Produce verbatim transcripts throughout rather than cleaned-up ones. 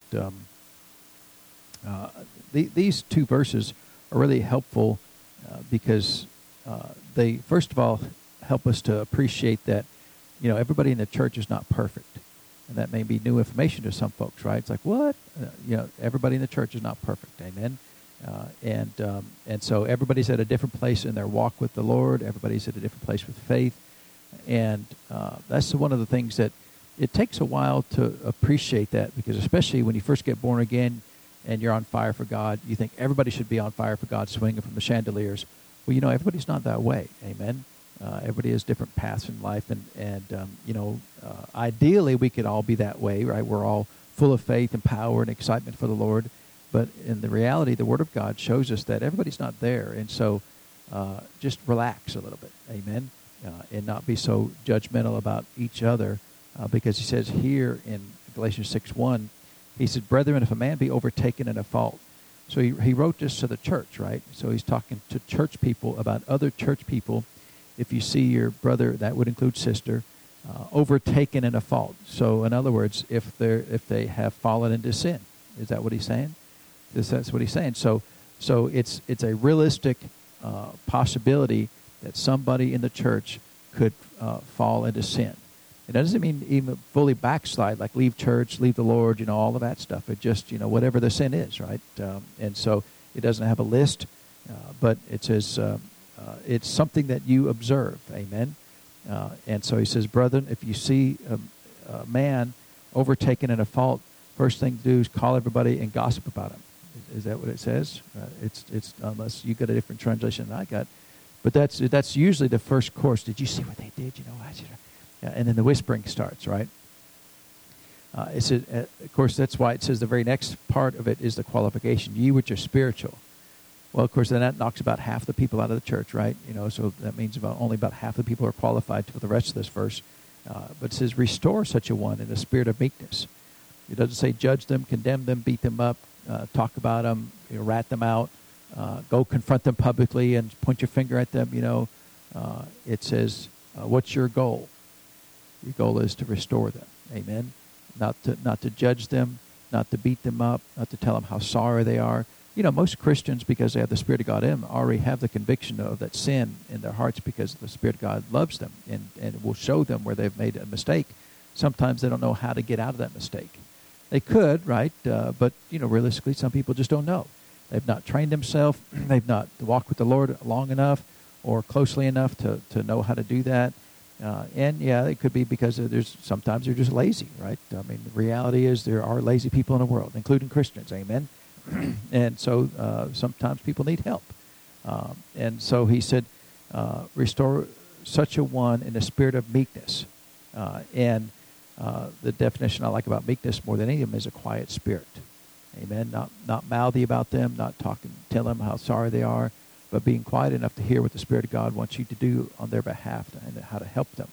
um, uh, the, these two verses are really helpful uh, because uh, they, first of all, help us to appreciate that, you know, everybody in the church is not perfect. And that may be new information to some folks, right? It's like, what? Uh, you know, everybody in the church is not perfect. Amen. Uh, and um, and so everybody's at a different place in their walk with the Lord. Everybody's at a different place with faith. And uh, that's one of the things that it takes a while to appreciate that, because especially when you first get born again and you're on fire for God, you think everybody should be on fire for God, swinging from the chandeliers. Well, you know, everybody's not that way. Amen. Uh, everybody has different paths in life, and, and um, you know, uh, ideally we could all be that way, right? We're all full of faith and power and excitement for the Lord. But in the reality, the Word of God shows us that everybody's not there. And so uh, just relax a little bit, amen, uh, and not be so judgmental about each other, uh, because he says here in Galatians six one, he said, brethren, if a man be overtaken in a fault. So he, he wrote this to the church, right? So he's talking to church people about other church people. If you see your brother, that would include sister, uh, overtaken in a fault. So in other words, if they're if they have fallen into sin, is that what he's saying? That's what he's saying. So, so it's it's a realistic uh, possibility that somebody in the church could uh, fall into sin. It doesn't mean even fully backslide, like leave church, leave the Lord, you know, all of that stuff. It just, you know, whatever the sin is, right? Um, and so it doesn't have a list, uh, but it says uh, uh, it's something that you observe. Amen. Uh, and so he says, brethren, if you see a, a man overtaken in a fault, first thing to do is call everybody and gossip about him. Is that what it says? Uh, it's it's unless you got a different translation than I got, but that's that's usually the first course. Did you see what they did? You know, I should. Yeah, and then the whispering starts, right? Uh, it's a, uh, of course that's why it says the very next part of it is the qualification. Ye which are spiritual. Well, of course, then that knocks about half the people out of the church, right? You know, so that means about only about half the people are qualified for the rest of this verse. Uh, but it says restore such a one in a spirit of meekness. It doesn't say judge them, condemn them, beat them up. Uh, talk about them, you know, rat them out, uh, go confront them publicly and point your finger at them, you know. Uh, it says, uh, what's your goal? Your goal is to restore them. Amen. Not to not to judge them, not to beat them up, not to tell them how sorry they are. You know, most Christians, because they have the Spirit of God in them, already have the conviction of that sin in their hearts because the Spirit of God loves them and, and will show them where they've made a mistake. Sometimes they don't know how to get out of that mistake. They could, right? Uh, but, you know, realistically, some people just don't know. They've not trained themselves. They've not walked with the Lord long enough or closely enough to, to know how to do that. Uh, and, yeah, it could be because there's sometimes they're just lazy, right? I mean, the reality is there are lazy people in the world, including Christians, amen? And so uh, sometimes people need help. Um, and so he said, uh, restore such a one in a spirit of meekness. Uh, and uh, the definition I like about meekness more than any of them is a quiet spirit. Amen. Not not mouthy about them, not talking, tell them how sorry they are, but being quiet enough to hear what the Spirit of God wants you to do on their behalf and how to help them.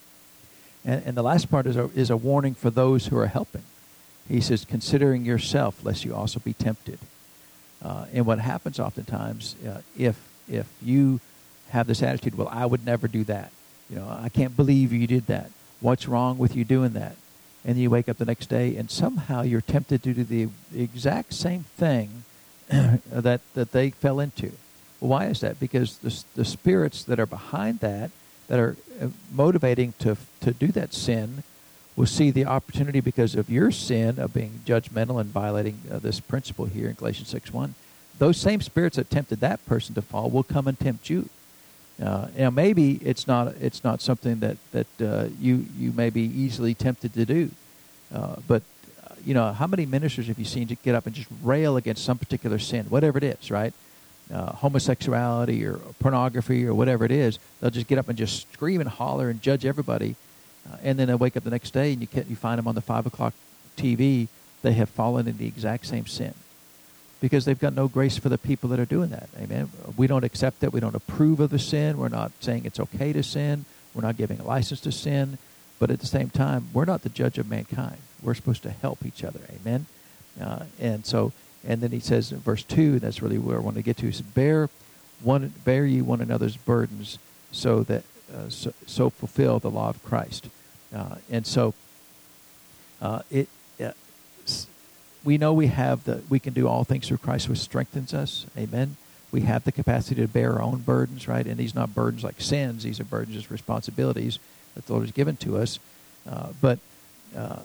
And, and the last part is a, is a warning for those who are helping. He says, considering yourself, lest you also be tempted. Uh, and what happens oftentimes, uh, if if you have this attitude, well, I would never do that. You know, I can't believe you did that. What's wrong with you doing that? And you wake up the next day, and somehow you're tempted to do the exact same thing that that they fell into. Well, why is that? Because the the spirits that are behind that, that are motivating to to do that sin, will see the opportunity because of your sin of being judgmental and violating uh, this principle here in Galatians six one. Those same spirits that tempted that person to fall will come and tempt you. Uh, now, maybe it's not it's not something that that uh, you you may be easily tempted to do, uh, but uh, you know, how many ministers have you seen to get up and just rail against some particular sin, whatever it is, right? Uh, homosexuality or pornography or whatever it is, they'll just get up and just scream and holler and judge everybody, uh, and then they wake up the next day and you can't, you find them on the five o'clock T V. They have fallen in the exact same sin. Because they've got no grace for the people that are doing that. Amen. We don't accept it. We don't approve of the sin. We're not saying it's okay to sin. We're not giving a license to sin. But at the same time, we're not the judge of mankind. We're supposed to help each other. Amen. Uh, and so, and then he says in verse two, that's really where I want to get to. He says, bear one, bear ye one another's burdens, so that uh, so, so fulfill the law of Christ. Uh, and so, uh, it. Uh, we know we have the, we can do all things through Christ who strengthens us. Amen. We have the capacity to bear our own burdens, right? And these are not burdens like sins. These are burdens as responsibilities that the Lord has given to us. Uh, but uh,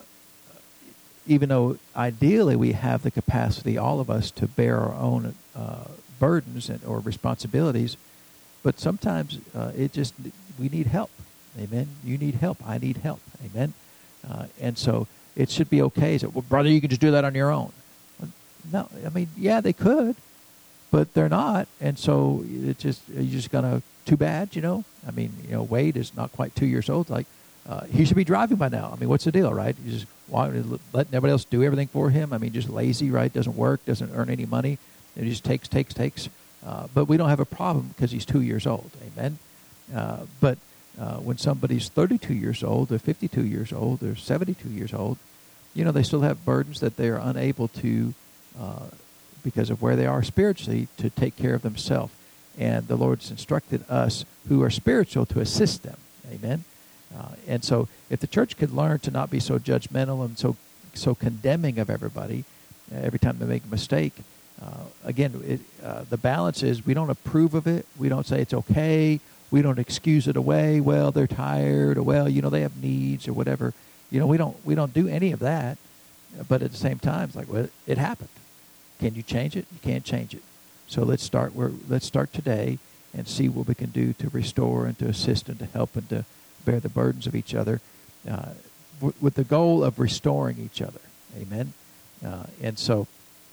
even though ideally we have the capacity, all of us, to bear our own uh, burdens and, or responsibilities, but sometimes uh, it just, we need help. Amen. You need help. I need help. Amen. Uh, and so it should be okay. So, well, brother, you can just do that on your own. No, I mean, yeah, they could, but they're not. And so it just, you're just going to, too bad, you know. I mean, you know, Wade is not quite two years old. Like, uh, he should be driving by now. I mean, what's the deal, right? You just want, letting everybody else do everything for him. I mean, just lazy, right? Doesn't work, doesn't earn any money. It just takes, takes, takes. Uh, but we don't have a problem because he's two years old. Amen. Uh, but uh, when somebody's thirty-two years old, or fifty-two years old, or seventy-two years old, you know, they still have burdens that they are unable to, uh, because of where they are spiritually, to take care of themselves. And the Lord's instructed us who are spiritual to assist them. Amen. Uh, and so if the church could learn to not be so judgmental and so so condemning of everybody uh, every time they make a mistake, uh, again, it, uh, the balance is we don't approve of it. We don't say it's okay. We don't excuse it away. Well, they're tired, or well, you know, they have needs or whatever. You know, we don't we don't do any of that. But at the same time, it's like, well, it happened. Can you change it? You can't change it. So let's start where let's start today and see what we can do to restore and to assist and to help and to bear the burdens of each other, uh, w- with the goal of restoring each other. Amen. Uh, and so,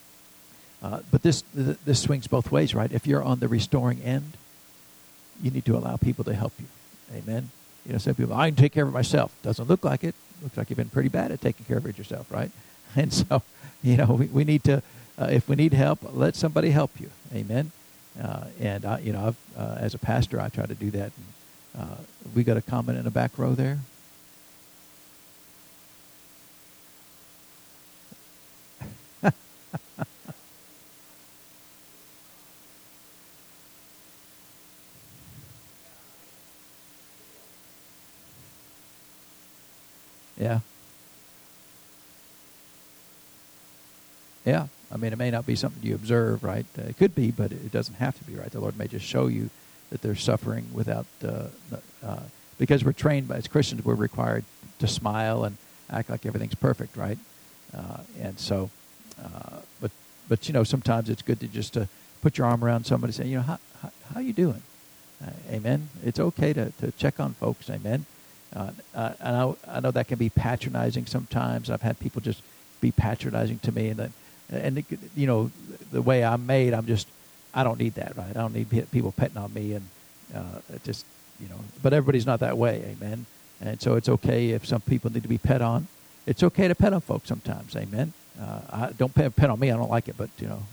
uh, but this th- this swings both ways, right? If you're on the restoring end, you need to allow people to help you. Amen. You know, some people, I can take care of it myself. Doesn't look like it. Looks like you've been pretty bad at taking care of it yourself, right? And so, you know, we, we need to, uh, if we need help, let somebody help you. Amen. Uh, and, I, you know, I've, uh, as a pastor, I try to do that. And, uh, we got a comment in the back row there. Yeah. Yeah. I mean, it may not be something you observe, right? Uh, it could be, but it doesn't have to be, right? The Lord may just show you that they're suffering without, uh, uh, because we're trained by, as Christians, we're required to smile and act like everything's perfect, right? Uh, and so, uh, but, but, you know, sometimes it's good to just to put your arm around somebody and say, you know, how, how, how you doing? Uh, amen. It's okay to, to check on folks. Amen. Uh, uh, I know I know that can be patronizing sometimes. I've had people just be patronizing to me, and then, and it, you know, the way I'm made, I'm just, I don't need that, right? I don't need people petting on me, and uh, it just, you know. But everybody's not that way, amen. And so it's okay if some people need to be pet on. It's okay to pet on folks sometimes, amen. Uh, I don't pet, pet on me. I don't like it, but you know.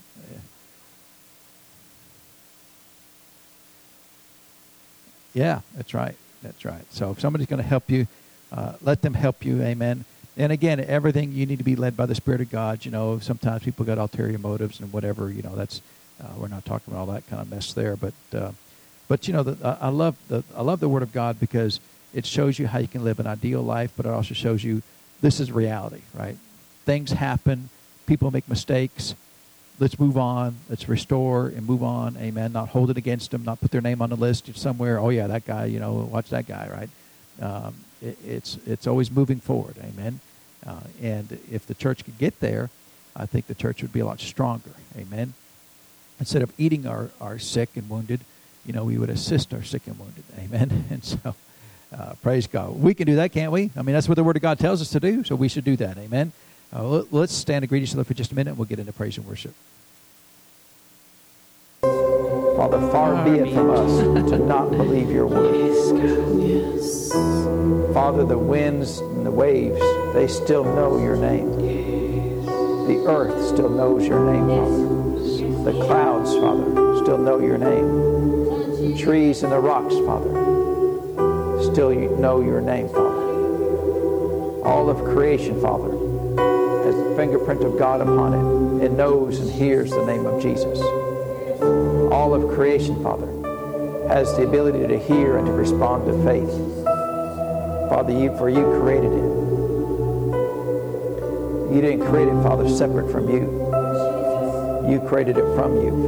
Yeah, yeah, that's right. That's right. So if somebody's going to help you, uh, let them help you. Amen. And again, everything you need to be led by the Spirit of God. You know, sometimes people got ulterior motives and whatever. You know, that's uh, we're not talking about all that kind of mess there. But uh, but you know, the, I love the I love the Word of God because it shows you how you can live an ideal life, but it also shows you this is reality, right? Things happen. People make mistakes. Let's move on. Let's restore and move on. Amen. Not hold it against them. Not put their name on the list somewhere. Oh, yeah, that guy, you know, watch that guy, right? Um, it, it's it's always moving forward. Amen. Uh, and if the church could get there, I think the church would be a lot stronger. Amen. Instead of eating our, our sick and wounded, you know, we would assist our sick and wounded. Amen. And so, uh, praise God. We can do that, can't we? I mean, that's what the Word of God tells us to do, so we should do that. Amen. Uh, let's stand and greet each other for just a minute, and we'll get into praise and worship. Father, far be it from us to not believe your word. Yes. Father, the winds and the waves, they still know your name. The earth still knows your name, Father. The clouds, Father, still know your name. The trees and the rocks, Father, still know your name, Father. All of creation, Father, has the fingerprint of God upon it. It knows and hears the name of Jesus. All of creation, Father, has the ability to hear and to respond to faith. Father, you, for you created it. You didn't create it, Father, separate from you. You created it from you,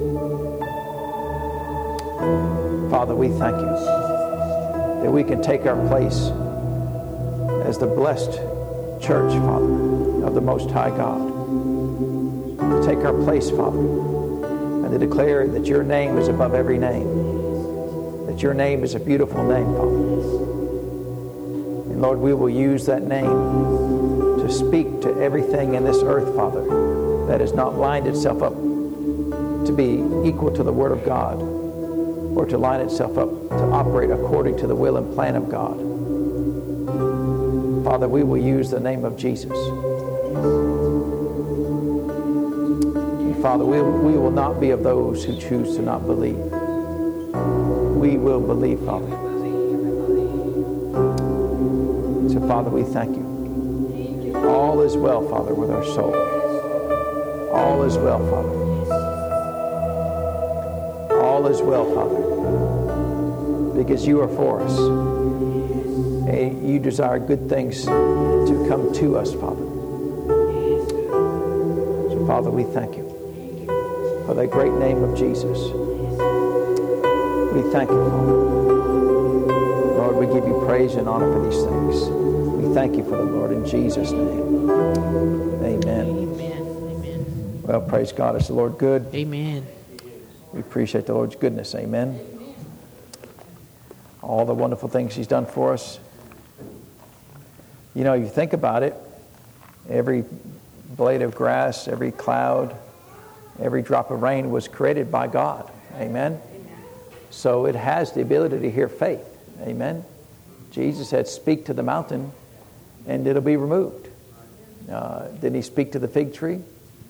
Father. Father, we thank you that we can take our place as the blessed church, Father, of the Most High God. To take our place, Father, and to declare that your name is above every name. That your name is a beautiful name, Father. And Lord, we will use that name to speak to everything in this earth, Father, that has not lined itself up to be equal to the Word of God, or to line itself up to operate according to the will and plan of God. Father, we will use the name of Jesus. And Father, we, we will not be of those who choose to not believe. We will believe, Father. So, Father, we thank you. All is well, Father, with our soul. All is well, Father. All is well, Father, because you are for us. And you desire good things to come to us, Father. So, Father, we thank you for the great name of Jesus. We thank you, Father. Lord, we give you praise and honor for these things. We thank you for the Lord in Jesus' name. Amen. Amen. Amen. Well, praise God. Is the Lord good? Amen. We appreciate the Lord's goodness. Amen. All the wonderful things he's done for us. You know, you think about it, every blade of grass, every cloud, every drop of rain was created by God. Amen. So it has the ability to hear faith. Amen. Jesus said, speak to the mountain and it'll be removed. Uh, didn't he speak to the fig tree?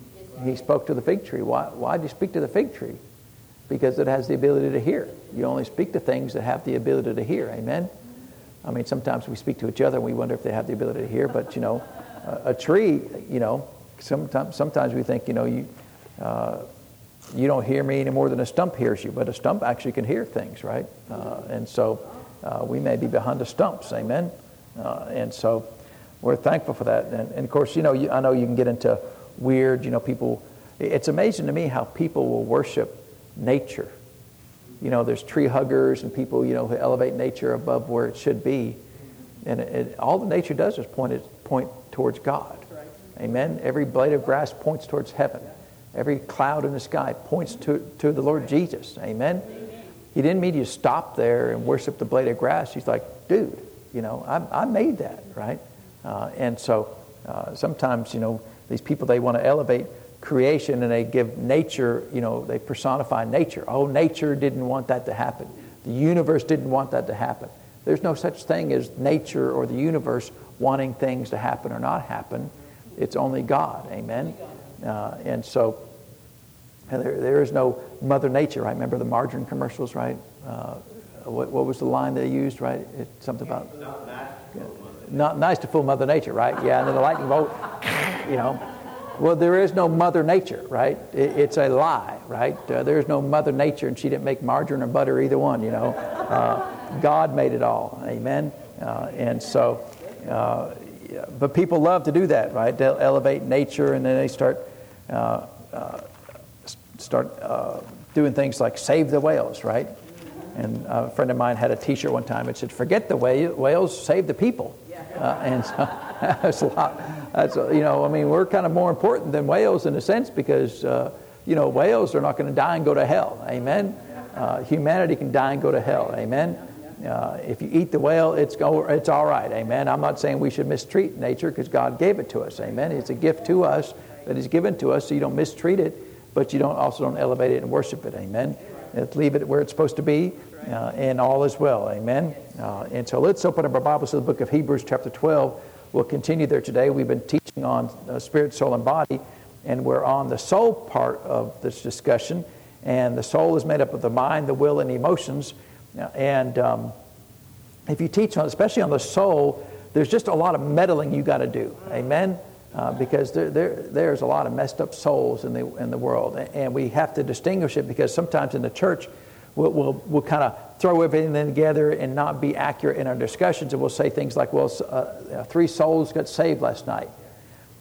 He spoke to the fig tree. Why, why did he speak to the fig tree? Because it has the ability to hear. You only speak to things that have the ability to hear. Amen? I mean, sometimes we speak to each other and we wonder if they have the ability to hear. But, you know, a, a tree, you know, sometimes sometimes we think, you know, you uh, you don't hear me any more than a stump hears you. But a stump actually can hear things, right? Uh, and so uh, we may be behind the stumps. Amen? Uh, and so we're thankful for that. And, and of course, you know, you, I know you can get into weird, you know, people. It's amazing to me how people will worship nature. You know, there's tree huggers and people, you know, who elevate nature above where it should be. And it, it, all the nature does is point it, point towards God. Amen. Every blade of grass points towards heaven. Every cloud in the sky points to, to the Lord Jesus. Amen. He didn't mean you to stop there and worship the blade of grass. He's like, dude, you know, I, I made that, right? Uh, and so uh, sometimes, you know, these people, they want to elevate creation and they give nature, you know, they personify nature. Oh, nature didn't want that to happen. The universe didn't want that to happen. There's no such thing as nature or the universe wanting things to happen or not happen. It's only God. Amen. Uh, and so and there, there is no Mother Nature. I remember the margarine commercials, right? Uh, what, what was the line they used, right? It's something about not nice, not nice to fool Mother Nature, right? Yeah, and then the lightning bolt, you know. Well, there is no Mother Nature, right? It, it's a lie, right? Uh, there is no Mother Nature, and she didn't make margarine or butter, either one, you know. Uh, God made it all, amen? Uh, and so, uh, yeah, but people love to do that, right? They'll elevate nature, and then they start uh, uh, start uh, doing things like save the whales, right? And a friend of mine had a T-shirt one time that said, "Forget the whales, save the people." Uh, and so that's a lot. That's a, you know, I mean, we're kind of more important than whales in a sense because uh, you know, whales are not going to die and go to hell. Amen. Uh, humanity can die and go to hell. Amen. Uh, if you eat the whale, it's go, it's all right. Amen. I'm not saying we should mistreat nature because God gave it to us. Amen. It's a gift to us that is given to us, so you don't mistreat it, but you don't also don't elevate it and worship it. Amen. Let's leave it where it's supposed to be, uh, and all is well. Amen. Uh, and so let's open up our Bibles to the book of Hebrews chapter twelve. We'll continue there today. We've been teaching on uh, spirit, soul, and body, and we're on the soul part of this discussion. And the soul is made up of the mind, the will, and the emotions. And um, if you teach on, especially on the soul, there's just a lot of meddling you got to do. Amen. Uh, because there, there, there's a lot of messed up souls in the in the world, and we have to distinguish it because sometimes in the church we'll we'll, we'll kind of throw everything together and not be accurate in our discussions, and we'll say things like, "Well, uh, three souls got saved last night,"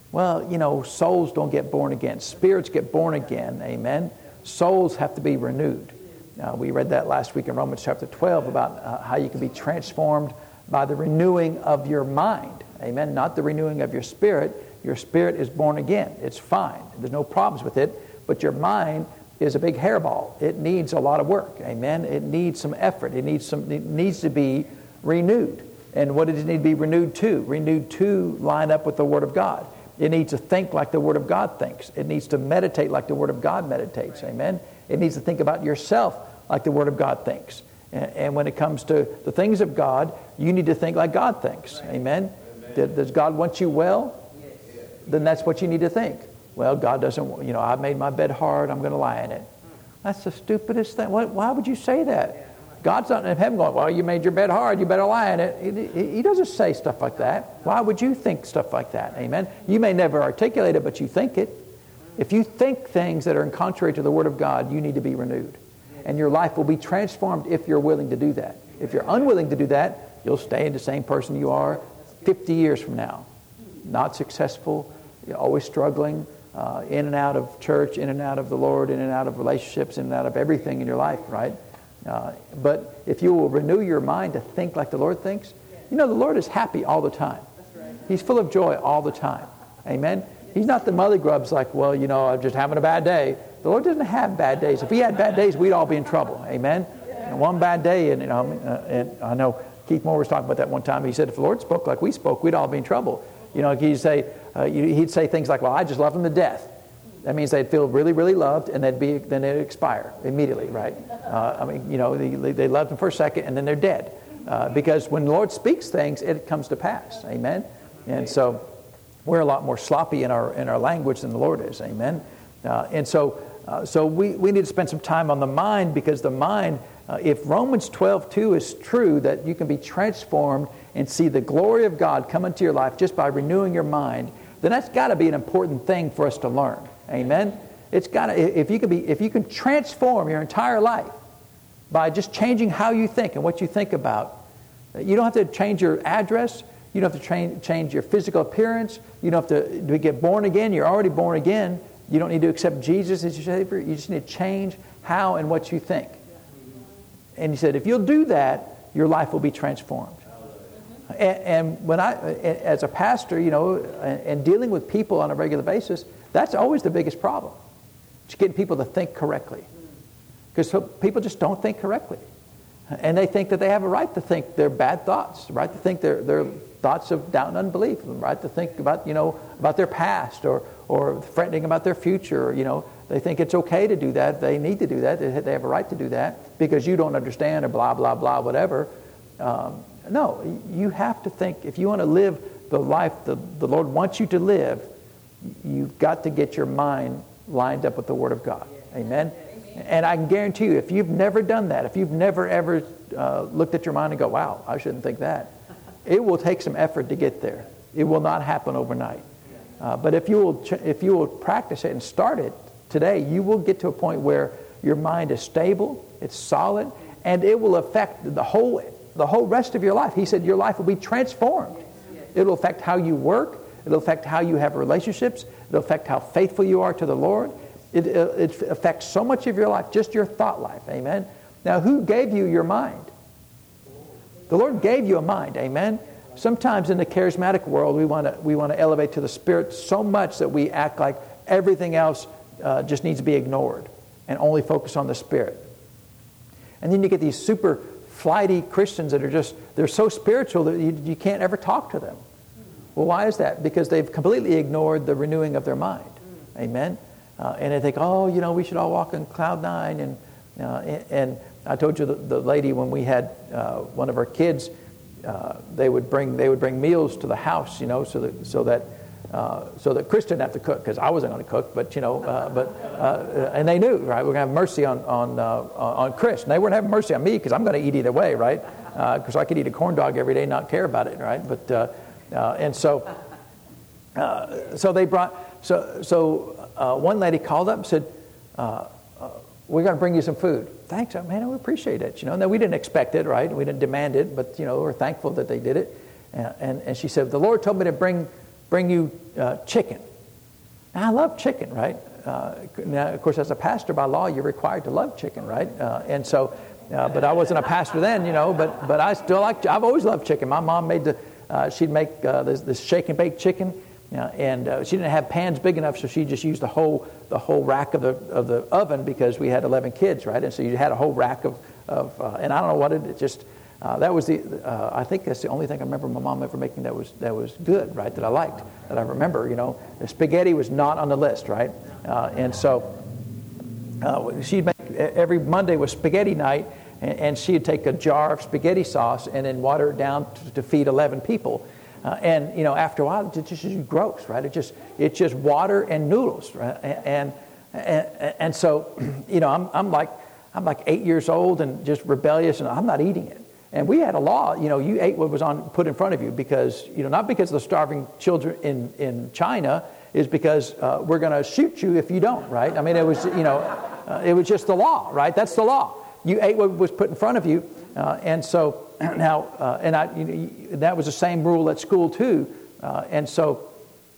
Well, you know, souls don't get born again. Spirits get born again. Amen. Souls have to be renewed. Uh, we read that last week in Romans chapter twelve about uh, how you can be transformed by the renewing of your mind. Amen. Not the renewing of your spirit. Your spirit is born again. It's fine. There's no problems with it. But your mind is a big hairball. It needs a lot of work. Amen. It needs some effort. It needs some. It needs to be renewed. And what does it need to be renewed to? Renewed to line up with the Word of God. It needs to think like the Word of God thinks. It needs to meditate like the Word of God meditates. Amen. It needs to think about yourself like the Word of God thinks. And, and when it comes to the things of God, you need to think like God thinks. Amen. Amen. Does God want you well? Yes. Then that's what you need to think. Well, God doesn't, you know, I made my bed hard, I'm going to lie in it. That's the stupidest thing. Why, why would you say that? God's not in heaven going, well, you made your bed hard, you better lie in it. He, he doesn't say stuff like that. Why would you think stuff like that? Amen. You may never articulate it, but you think it. If you think things that are in contrary to the Word of God, you need to be renewed. And your life will be transformed if you're willing to do that. If you're unwilling to do that, you'll stay the same person you are fifty years from now. Not successful, you're always struggling, uh, in and out of church, in and out of the Lord, in and out of relationships, in and out of everything in your life, right? Uh, but if you will renew your mind to think like the Lord thinks, you know, the Lord is happy all the time. He's full of joy all the time. Amen? He's not the mother grubs like, well, you know, I'm just having a bad day. The Lord doesn't have bad days. If He had bad days, we'd all be in trouble. Amen? And one bad day, and, you know, uh, and I know Keith Moore was talking about that one time. He said if the Lord spoke like we spoke, we'd all be in trouble. You know, he'd say, uh, he'd say things like, well, I just love them to death. That means they'd feel really, really loved, and they'd be, then they'd expire immediately, right? Uh, I mean, you know, they, they loved them for a second, and then they're dead. Uh, because when the Lord speaks things, it comes to pass. Amen? And so we're a lot more sloppy in our in our language than the Lord is. Amen? Uh, and so uh, so we, we need to spend some time on the mind, because the mind, uh, if Romans twelve two is true, that you can be transformed and see the glory of God come into your life just by renewing your mind, then that's got to be an important thing for us to learn. Amen. It's got to, if you can be, if you can transform your entire life by just changing how you think and what you think about. You don't have to change your address. You don't have to train, change your physical appearance. You don't have to, to get born again. You're already born again. You don't need to accept Jesus as your Savior. You just need to change how and what you think. And he said, if you'll do that, your life will be transformed. And, and when I, as a pastor, you know, and, and dealing with people on a regular basis, that's always the biggest problem. Just getting people to think correctly. Because so people just don't think correctly. And they think that they have a right to think their bad thoughts, right to think their, their thoughts of doubt and unbelief, right to think about, you know, about their past, or, or threatening about their future. You know, they think it's okay to do that. They need to do that. They, they have a right to do that because you don't understand, or blah, blah, blah, whatever. Um, no, you have to think, if you want to live the life the, the Lord wants you to live, you've got to get your mind lined up with the Word of God. Amen? And I can guarantee you, if you've never done that, if you've never ever uh, looked at your mind and go, wow, I shouldn't think that, it will take some effort to get there. It will not happen overnight. Uh, but if you will, ch- if you will practice it and start it today, you will get to a point where your mind is stable, it's solid, and it will affect the whole, the whole rest of your life. He said your life will be transformed. It will affect how you work. It'll affect how you have relationships. It'll affect how faithful you are to the Lord. It, it affects so much of your life, just your thought life. Amen? Now, who gave you your mind? The Lord gave you a mind. Amen? Sometimes in the charismatic world, we want to we want to elevate to the Spirit so much that we act like everything else uh, just needs to be ignored and only focus on the Spirit. And then you get these super flighty Christians that are just, they're so spiritual that you, you can't ever talk to them. Well, why is that? Because they've completely ignored the renewing of their mind. Amen? Uh, and they think, oh, you know, we should all walk on cloud nine. And uh, and, and I told you the, the lady, when we had uh, one of our kids, uh, they would bring they would bring meals to the house, you know, so that so that uh, so that Chris didn't have to cook, because I wasn't going to cook, but you know, uh, but uh, and they knew, right? We're going to have mercy on on uh, on Chris, and they weren't having mercy on me because I'm going to eat either way, right? Because uh, I could eat a corn dog every day and not care about it, right? But uh, uh, and so uh, so they brought so so. Uh, one lady called up and said, uh, uh, we're going to bring you some food. Thanks, man, we appreciate it. You know, now we didn't expect it, right? We didn't demand it, but, you know, we're thankful that they did it. And, and, and she said, the Lord told me to bring bring you uh, chicken. Now, I love chicken, right? Uh, now, of course, as a pastor by law, you're required to love chicken, right? Uh, and so, uh, but I wasn't a pastor then, you know. But but I still like. I've always loved chicken. My mom made the. Uh, she'd make uh, this, this shake and bake chicken, uh, and uh, she didn't have pans big enough, so she just used the whole the whole rack of the of the oven because we had eleven kids, right? And so you had a whole rack of of. Uh, and I don't know what it, it just. Uh, that was the. Uh, I think that's the only thing I remember my mom ever making that was that was good, right? That I liked, that I remember. You know, the spaghetti was not on the list, right? Uh, and so uh, she'd make every Monday was spaghetti night, and, and she'd take a jar of spaghetti sauce and then water it down to, to feed eleven people. Uh, and you know, after a while, it's just gross, right? It just it's just water and noodles, right? And and and so, you know, I'm I'm like I'm like eight years old and just rebellious, and I'm not eating it. And we had a law, you know, you ate what was on put in front of you because, you know, not because of the starving children in, in China, is because uh, we're going to shoot you if you don't, right? I mean, it was, you know, uh, it was just the law, right? That's the law. You ate what was put in front of you. Uh, and so now, uh, and I, you know, that was the same rule at school too. Uh, and so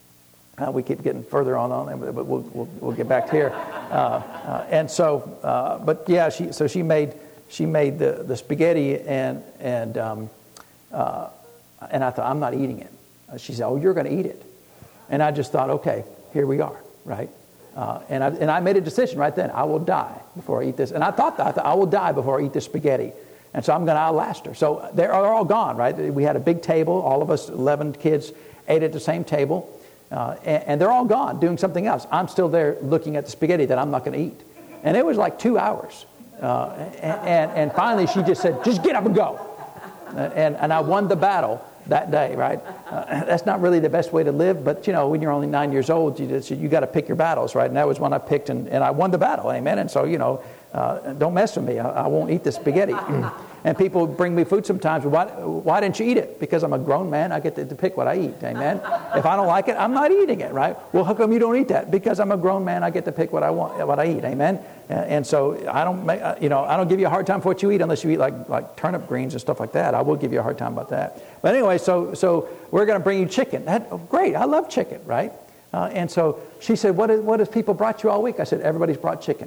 uh, we keep getting further on on it, but we'll, we'll, we'll get back here. Uh, uh, and so, uh, but yeah, she, so she made, She made the, the spaghetti, and and um, uh, and I thought, I'm not eating it. She said, oh, you're going to eat it. And I just thought, okay, here we are, right? Uh, and, I, and I made a decision right then. I will die before I eat this. And I thought that. I thought, I will die before I eat this spaghetti. And so I'm going to outlast her. So they're all gone, right? We had a big table. All of us, eleven kids, ate at the same table. Uh, and, and they're all gone doing something else. I'm still there looking at the spaghetti that I'm not going to eat. And it was like two hours. Uh, and, and finally she just said, just get up and go. And, and I won the battle that day, right? Uh, that's not really the best way to live, but, you know, when you're only nine years old, you, just, you got to pick your battles, right? And that was one I picked, and, and I won the battle, amen? And so, you know, uh, don't mess with me. I, I won't eat the spaghetti. And people bring me food sometimes. Why, why didn't you eat it? Because I'm a grown man. I get to, to pick what I eat, amen? If I don't like it, I'm not eating it, right? Well, how come you don't eat that? Because I'm a grown man. I get to pick what I want, what I eat, amen? And so I don't, make, you know, I don't give you a hard time for what you eat unless you eat like like turnip greens and stuff like that. I will give you a hard time about that. But anyway, so so we're going to bring you chicken. That, oh, great, I love chicken, right? Uh, and so she said, what is, what has people brought you all week? I said, everybody's brought chicken.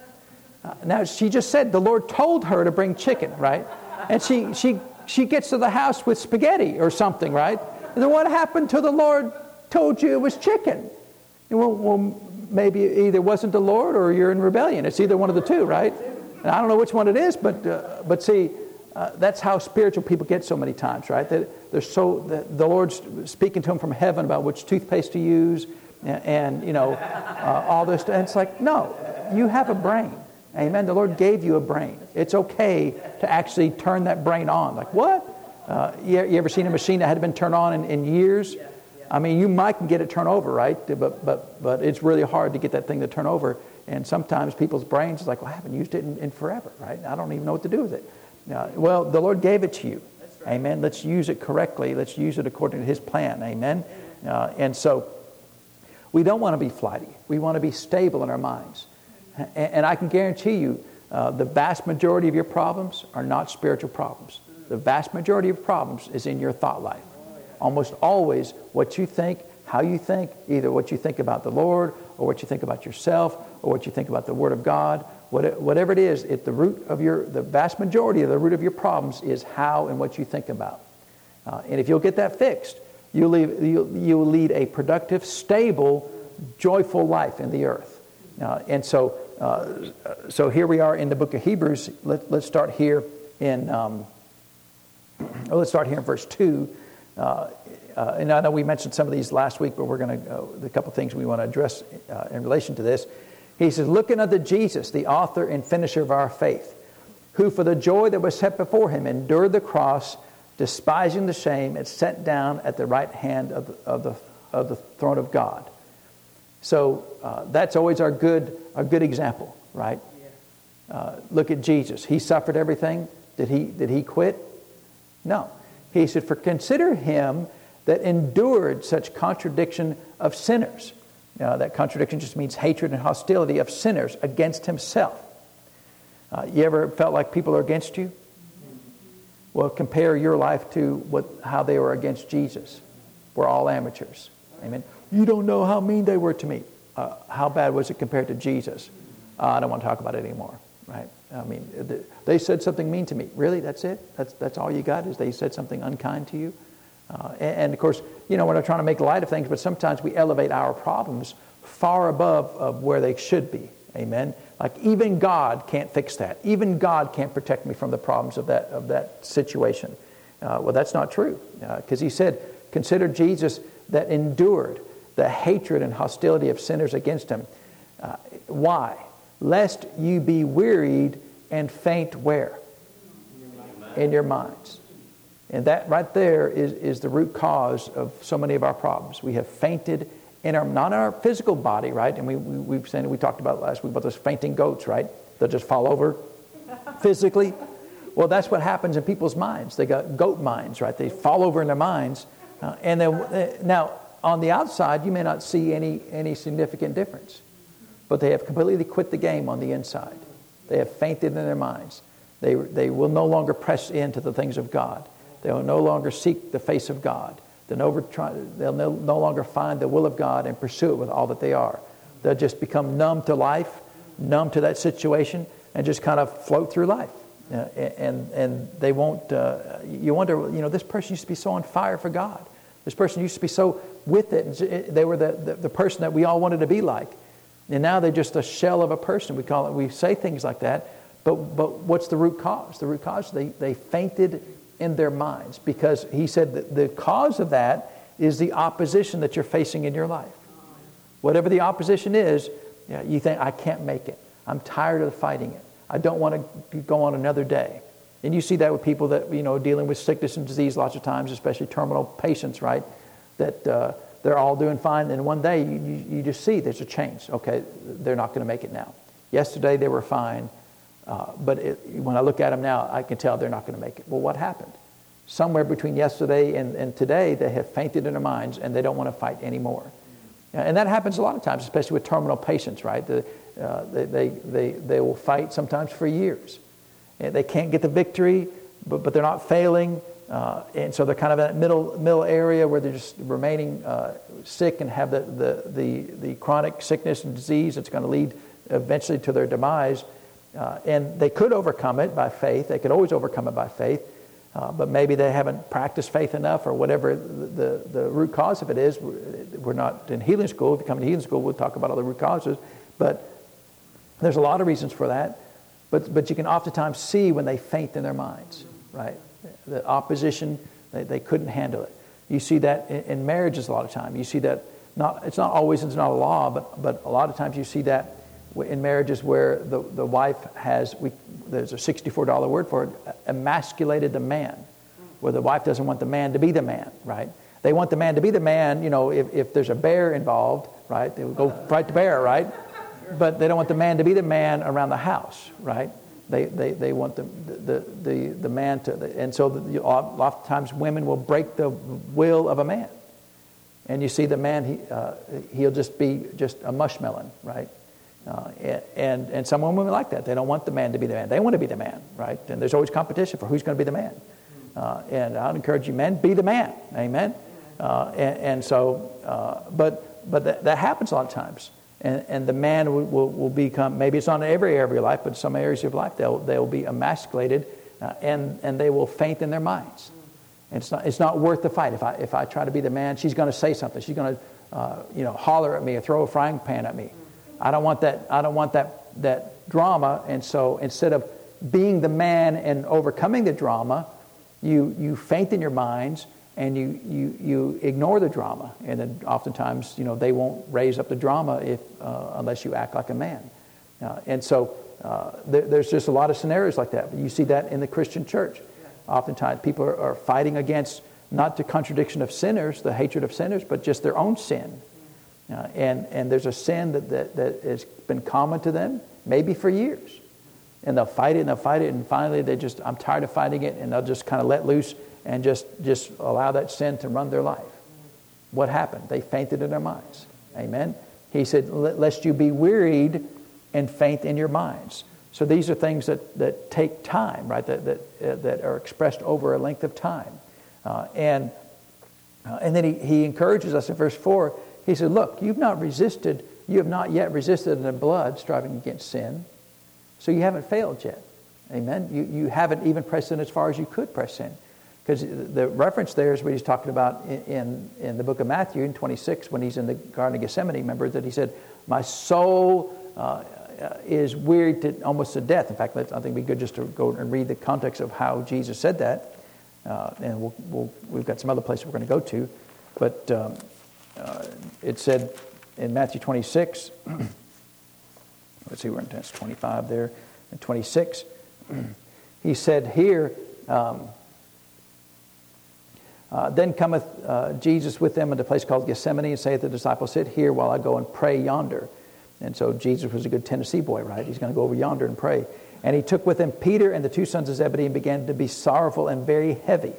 Uh, now she just said the Lord told her to bring chicken, right? And she she she gets to the house with spaghetti or something, right? And then what happened to the Lord told you it was chicken? And well, well, maybe either it wasn't the Lord or you're in rebellion. It's either one of the two, right? And I don't know which one it is, but uh, but see, uh, that's how spiritual people get so many times, right? That they're so the, the Lord's speaking to them from heaven about which toothpaste to use, and, and you know uh, all this. And it's like, no, you have a brain, amen. The Lord gave you a brain. It's okay to actually turn that brain on. Like what? Uh, you, you ever seen a machine that had been turned on in, in years? I mean, you might can get it turned over, right? But but but it's really hard to get that thing to turn over. And sometimes people's brains is like, well, I haven't used it in, in forever, right? I don't even know what to do with it. Uh, well, the Lord gave it to you. Right. Amen. Let's use it correctly. Let's use it according to His plan. Amen. Uh, and so we don't want to be flighty. We want to be stable in our minds. And, and I can guarantee you uh, the vast majority of your problems are not spiritual problems. The vast majority of problems is in your thought life. Almost always what you think, how you think, either what you think about the Lord or what you think about yourself or what you think about the Word of God, whatever it is, at the root of your, the vast majority of the root of your problems is how and what you think about. Uh, and if you'll get that fixed, you'll lead, you'll, you'll lead a productive, stable, joyful life in the earth. Uh, and so, uh, so here we are in the book of Hebrews. Let, let's start here in, um, oh, let's start here in verse two. Uh, uh, and I know we mentioned some of these last week, but we're going to, uh, a couple things we want to address uh, in relation to this. He says, looking unto Jesus, the author and finisher of our faith, who for the joy that was set before him endured the cross, despising the shame, and sat down at the right hand of the, of the, of the throne of God. So uh, that's always our good, our good example, right? Uh, look at Jesus. He suffered everything. Did he, did he quit? No. He said, for consider him that endured such contradiction of sinners. Uh, that contradiction just means hatred and hostility of sinners against himself. Uh, you ever felt like people are against you? Well, compare your life to what how they were against Jesus. We're all amateurs. Amen. You don't know how mean they were to me. Uh, how bad was it compared to Jesus? Uh, I don't want to talk about it anymore, right? I mean, they said something mean to me. Really? That's it? That's that's all you got is they said something unkind to you? Uh, and, and, of course, you know, we're not trying to make light of things, but sometimes we elevate our problems far above of where they should be. Amen? Like even God can't fix that. Even God can't protect me from the problems of that, of that situation. Uh, well, that's not true. Because uh, he said, consider Jesus that endured the hatred and hostility of sinners against him. Uh, why? Lest you be wearied and faint where? In your minds. And that right there is, is the root cause of so many of our problems. We have fainted in our, not in our physical body, right? And we, we, we've said, we talked about last week about those fainting goats, right? They'll just fall over physically. Well, that's what happens in people's minds. They got goat minds, right? They fall over in their minds. Uh, and then, uh, now, on the outside, you may not see any, any significant difference. But they have completely quit the game on the inside. They have fainted in their minds. They, they will no longer press into the things of God. They will no longer seek the face of God. They'll no, try, they'll no, no longer find the will of God and pursue it with all that they are. They'll just become numb to life, numb to that situation, and just kind of float through life. Uh, and and they won't, uh, you wonder, you know, this person used to be so on fire for God. This person used to be so with it. They were the, the, the person that we all wanted to be like. And now they're just a shell of a person. We call it, we say things like that. But but what's the root cause? The root cause, they, they fainted in their minds, because he said that the cause of that is the opposition that you're facing in your life. Whatever the opposition is, yeah, you think, I can't make it. I'm tired of fighting it. I don't want to go on another day. And you see that with people that, you know, dealing with sickness and disease lots of times, especially terminal patients, right? That uh, they're all doing fine, and one day you, you, you just see there's a change. Okay, they're not going to make it now. Yesterday they were fine. Uh, but it, when I look at them now, I can tell they're not going to make it. Well, what happened? Somewhere between yesterday and, and today, they have fainted in their minds and they don't want to fight anymore. And that happens a lot of times, especially with terminal patients, right? The, uh, they, they, they, they will fight sometimes for years. And they can't get the victory, but, but they're not failing. Uh, and so they're kind of in that middle, middle area where they're just remaining uh, sick and have the, the, the, the chronic sickness and disease that's going to lead eventually to their demise. Uh, and they could overcome it by faith. They could always overcome it by faith. Uh, but maybe they haven't practiced faith enough, or whatever the, the, the root cause of it is. We're not in healing school. If you come to healing school, we'll talk about all the root causes. But there's a lot of reasons for that. But but you can oftentimes see when they faint in their minds, right? The opposition, they, they couldn't handle it. You see that in, in marriages a lot of time. You see that, not it's not always, it's not a law, but, but a lot of times you see that in marriages where the, the wife has, we, there's a sixty-four dollars word for it, emasculated the man, where the wife doesn't want the man to be the man, right? They want the man to be the man, you know, if, if there's a bear involved, right? They will go fight the bear, right? But they don't want the man to be the man around the house, right? They they, they want the the, the, the man to, and so the, oftentimes women will break the will of a man. And you see the man, he, uh, he'll just be just a mushmelon, right? Uh, and and some women like that. They don't want the man to be the man. They want to be the man, right? And there's always competition for who's going to be the man. Uh, and I'd encourage you, men, be the man. Amen. Uh, and, and so, uh, but but that, that happens a lot of times. And and the man will, will, will become, maybe it's not in every area of your life, but some areas of life they'll they'll be emasculated, uh, and and they will faint in their minds. And it's not it's not worth the fight. If I if I try to be the man, she's going to say something. She's going to uh, you know holler at me or throw a frying pan at me. I don't want that. I don't want that that drama. And so instead of being the man and overcoming the drama, you you faint in your minds and you you you ignore the drama. And then oftentimes, you know, they won't raise up the drama if uh, unless you act like a man. Uh, and so uh, there, there's just a lot of scenarios like that. You see that in the Christian church. Oftentimes, people are, are fighting against not the contradiction of sinners, the hatred of sinners, but just their own sin. Uh, and, and there's a sin that, that, that has been common to them, maybe for years. And they'll fight it and they'll fight it, and finally they just, I'm tired of fighting it, and they'll just kind of let loose and just, just allow that sin to run their life. What happened? They fainted in their minds. Amen? He said, lest you be wearied and faint in your minds. So these are things that, that take time, right? That, that, uh, that are expressed over a length of time. Uh, and Uh, and then he, he encourages us in verse four. He said, look, you've not resisted, you have not yet resisted in the blood, striving against sin. So you haven't failed yet. Amen. You, you haven't even pressed in as far as you could press in. Because the reference there is what he's talking about in, in, in the book of Matthew in twenty-six, when he's in the Garden of Gethsemane. Remember that he said, my soul uh, is wearied to almost to death. In fact, let's, I think it'd be good just to go and read the context of how Jesus said that. Uh, and we'll, we'll, we've got some other places we're going to go to. But um, uh, it said in Matthew twenty-six, let's see, we're in twenty-five there, and twenty-six, he said here, um, uh, then cometh uh, Jesus with them into a place called Gethsemane, and saith to the disciples, sit here while I go and pray yonder. And so Jesus was a good Tennessee boy, right? He's going to go over yonder and pray. And he took with him Peter and the two sons of Zebedee and began to be sorrowful and very heavy.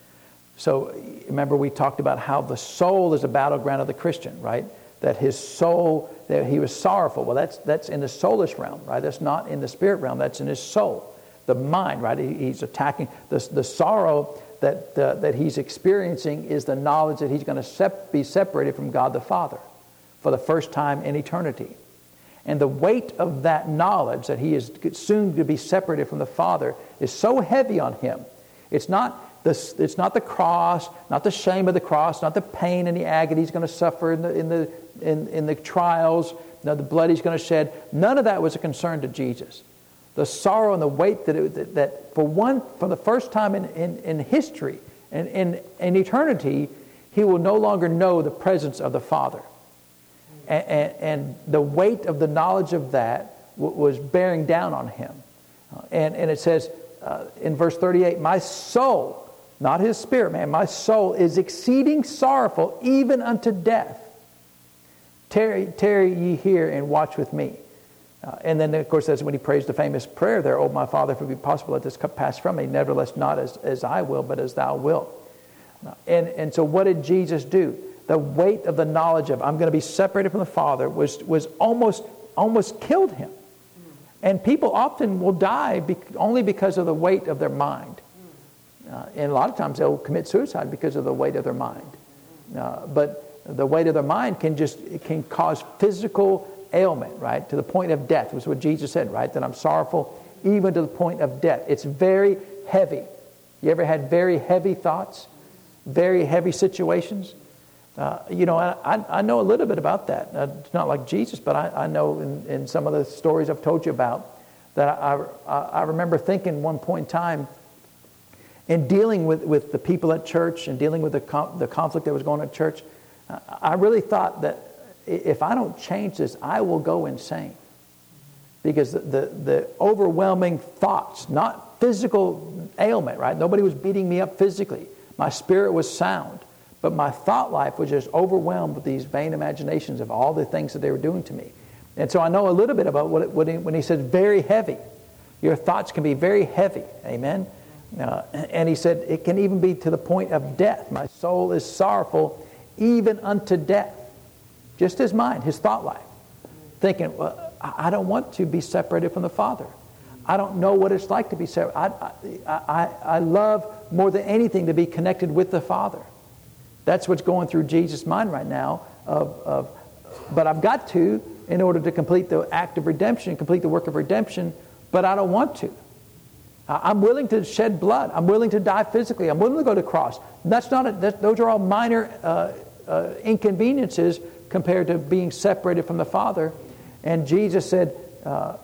So remember we talked about how the soul is a battleground of the Christian, right? That his soul, that he was sorrowful. Well, that's that's in the soulish realm, right? That's not in the spirit realm. That's in his soul, the mind, right? He, he's attacking the the sorrow that uh, that he's experiencing is the knowledge that he's going to sep- be separated from God the Father for the first time in eternity. And the weight of that knowledge that he is soon to be separated from the Father is so heavy on him. It's not the, it's not the cross, not the shame of the cross, not the pain and the agony he's going to suffer in the in the in, in the trials, no, the blood he's going to shed. None of that was a concern to Jesus. The sorrow and the weight that it, that, that for one for the first time in, in, in history and in, in eternity, he will no longer know the presence of the Father. And, and, and the weight of the knowledge of that w- was bearing down on him. Uh, and, and it says uh, in verse thirty-eight, my soul, not his spirit, man, my soul is exceeding sorrowful even unto death. Tarry, tarry ye here and watch with me. Uh, and then, of course, that's when he prays the famous prayer there, oh, my Father, if it be possible, let this cup pass from me. Nevertheless, not as, as I will, but as thou wilt. Uh, and, and so what did Jesus do? The weight of the knowledge of I'm going to be separated from the Father was was almost almost killed him. And people often will die be, only because of the weight of their mind. Uh, and a lot of times they'll commit suicide because of the weight of their mind. Uh, but the weight of their mind can just it can cause physical ailment, right? To the point of death was what Jesus said, right? That I'm sorrowful even to the point of death. It's very heavy. You ever had very heavy thoughts? Very heavy situations? Uh, you know, I, I know a little bit about that. Uh, it's not like Jesus, but I, I know in, in some of the stories I've told you about that I, I, I remember thinking one point in time in dealing with, with the people at church and dealing with the, com- the conflict that was going on at church, uh, I really thought that if I don't change this, I will go insane. Because the, the, the overwhelming thoughts, not physical ailment, right? Nobody was beating me up physically. My spirit was sound. But my thought life was just overwhelmed with these vain imaginations of all the things that they were doing to me. And so I know a little bit about what, it, what he, when he said very heavy. Your thoughts can be very heavy. Amen? Uh, and he said it can even be to the point of death. My soul is sorrowful even unto death. Just his mind, his thought life. Thinking, well, I don't want to be separated from the Father. I don't know what it's like to be separated. I, I, I, I love more than anything to be connected with the Father. That's what's going through Jesus' mind right now. Of, of, but I've got to, in order to complete the act of redemption, complete the work of redemption, but I don't want to. I'm willing to shed blood. I'm willing to die physically. I'm willing to go to the cross. That's not. A, that, those are all minor uh, uh, inconveniences compared to being separated from the Father. And Jesus said, uh,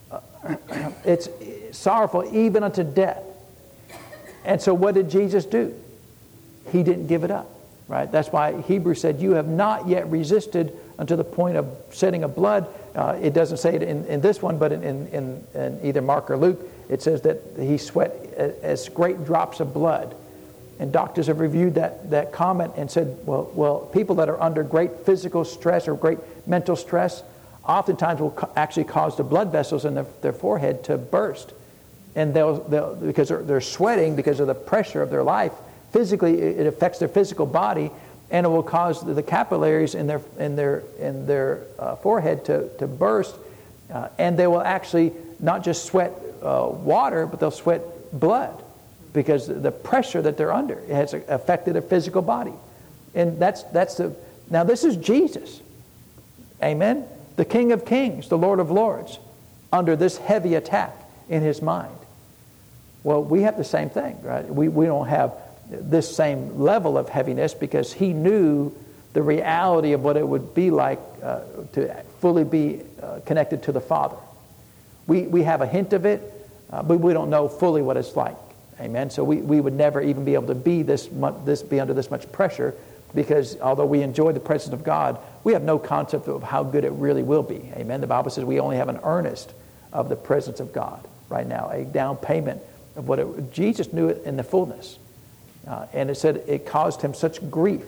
"It's sorrowful even unto death." And so, what did Jesus do? He didn't give it up. Right? That's why Hebrews said, you have not yet resisted unto the point of shedding of blood. Uh, it doesn't say it in, in this one, but in, in, in either Mark or Luke, it says that he sweat as great drops of blood. And doctors have reviewed that, that comment and said, well, well, people that are under great physical stress or great mental stress oftentimes will co- actually cause the blood vessels in their, their forehead to burst. And they'll, they'll because they're, they're sweating because of the pressure of their life. Physically, it affects their physical body, and it will cause the capillaries in their in their in their uh, forehead to to burst, uh, and they will actually not just sweat uh, water, but they'll sweat blood because the pressure that they're under has affected their physical body. And that's, that's the, now this is Jesus. Amen? The King of Kings, the Lord of Lords, under this heavy attack in his mind. Well, we have the same thing, right? We, we don't have this same level of heaviness because he knew the reality of what it would be like uh, to fully be uh, connected to the Father. We, we have a hint of it, uh, but we don't know fully what it's like. Amen? So we, we would never even be able to be this, mu- this be under this much pressure because although we enjoy the presence of God, we have no concept of how good it really will be. Amen? The Bible says we only have an earnest of the presence of God right now, a down payment of what it, Jesus knew it in the fullness. Uh, and it said it caused him such grief,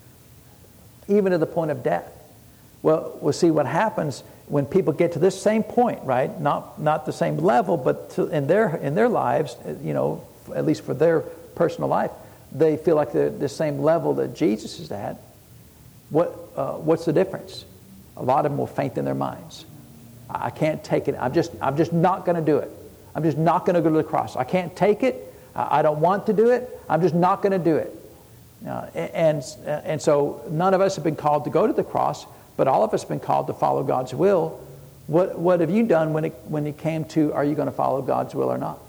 even to the point of death. Well, we'll see what happens when people get to this same point, right? Not not the same level, but to, in their in their lives, you know, at least for their personal life, they feel like they're the same level that Jesus is at. What uh, what's the difference? A lot of them will faint in their minds. I can't take it. I'm just I'm just not going to do it. I'm just not going to go to the cross. I can't take it. I don't want to do it. I'm just not going to do it. Uh, and and so none of us have been called to go to the cross, but all of us have been called to follow God's will. What what have you done when it when it came to are you going to follow God's will or not?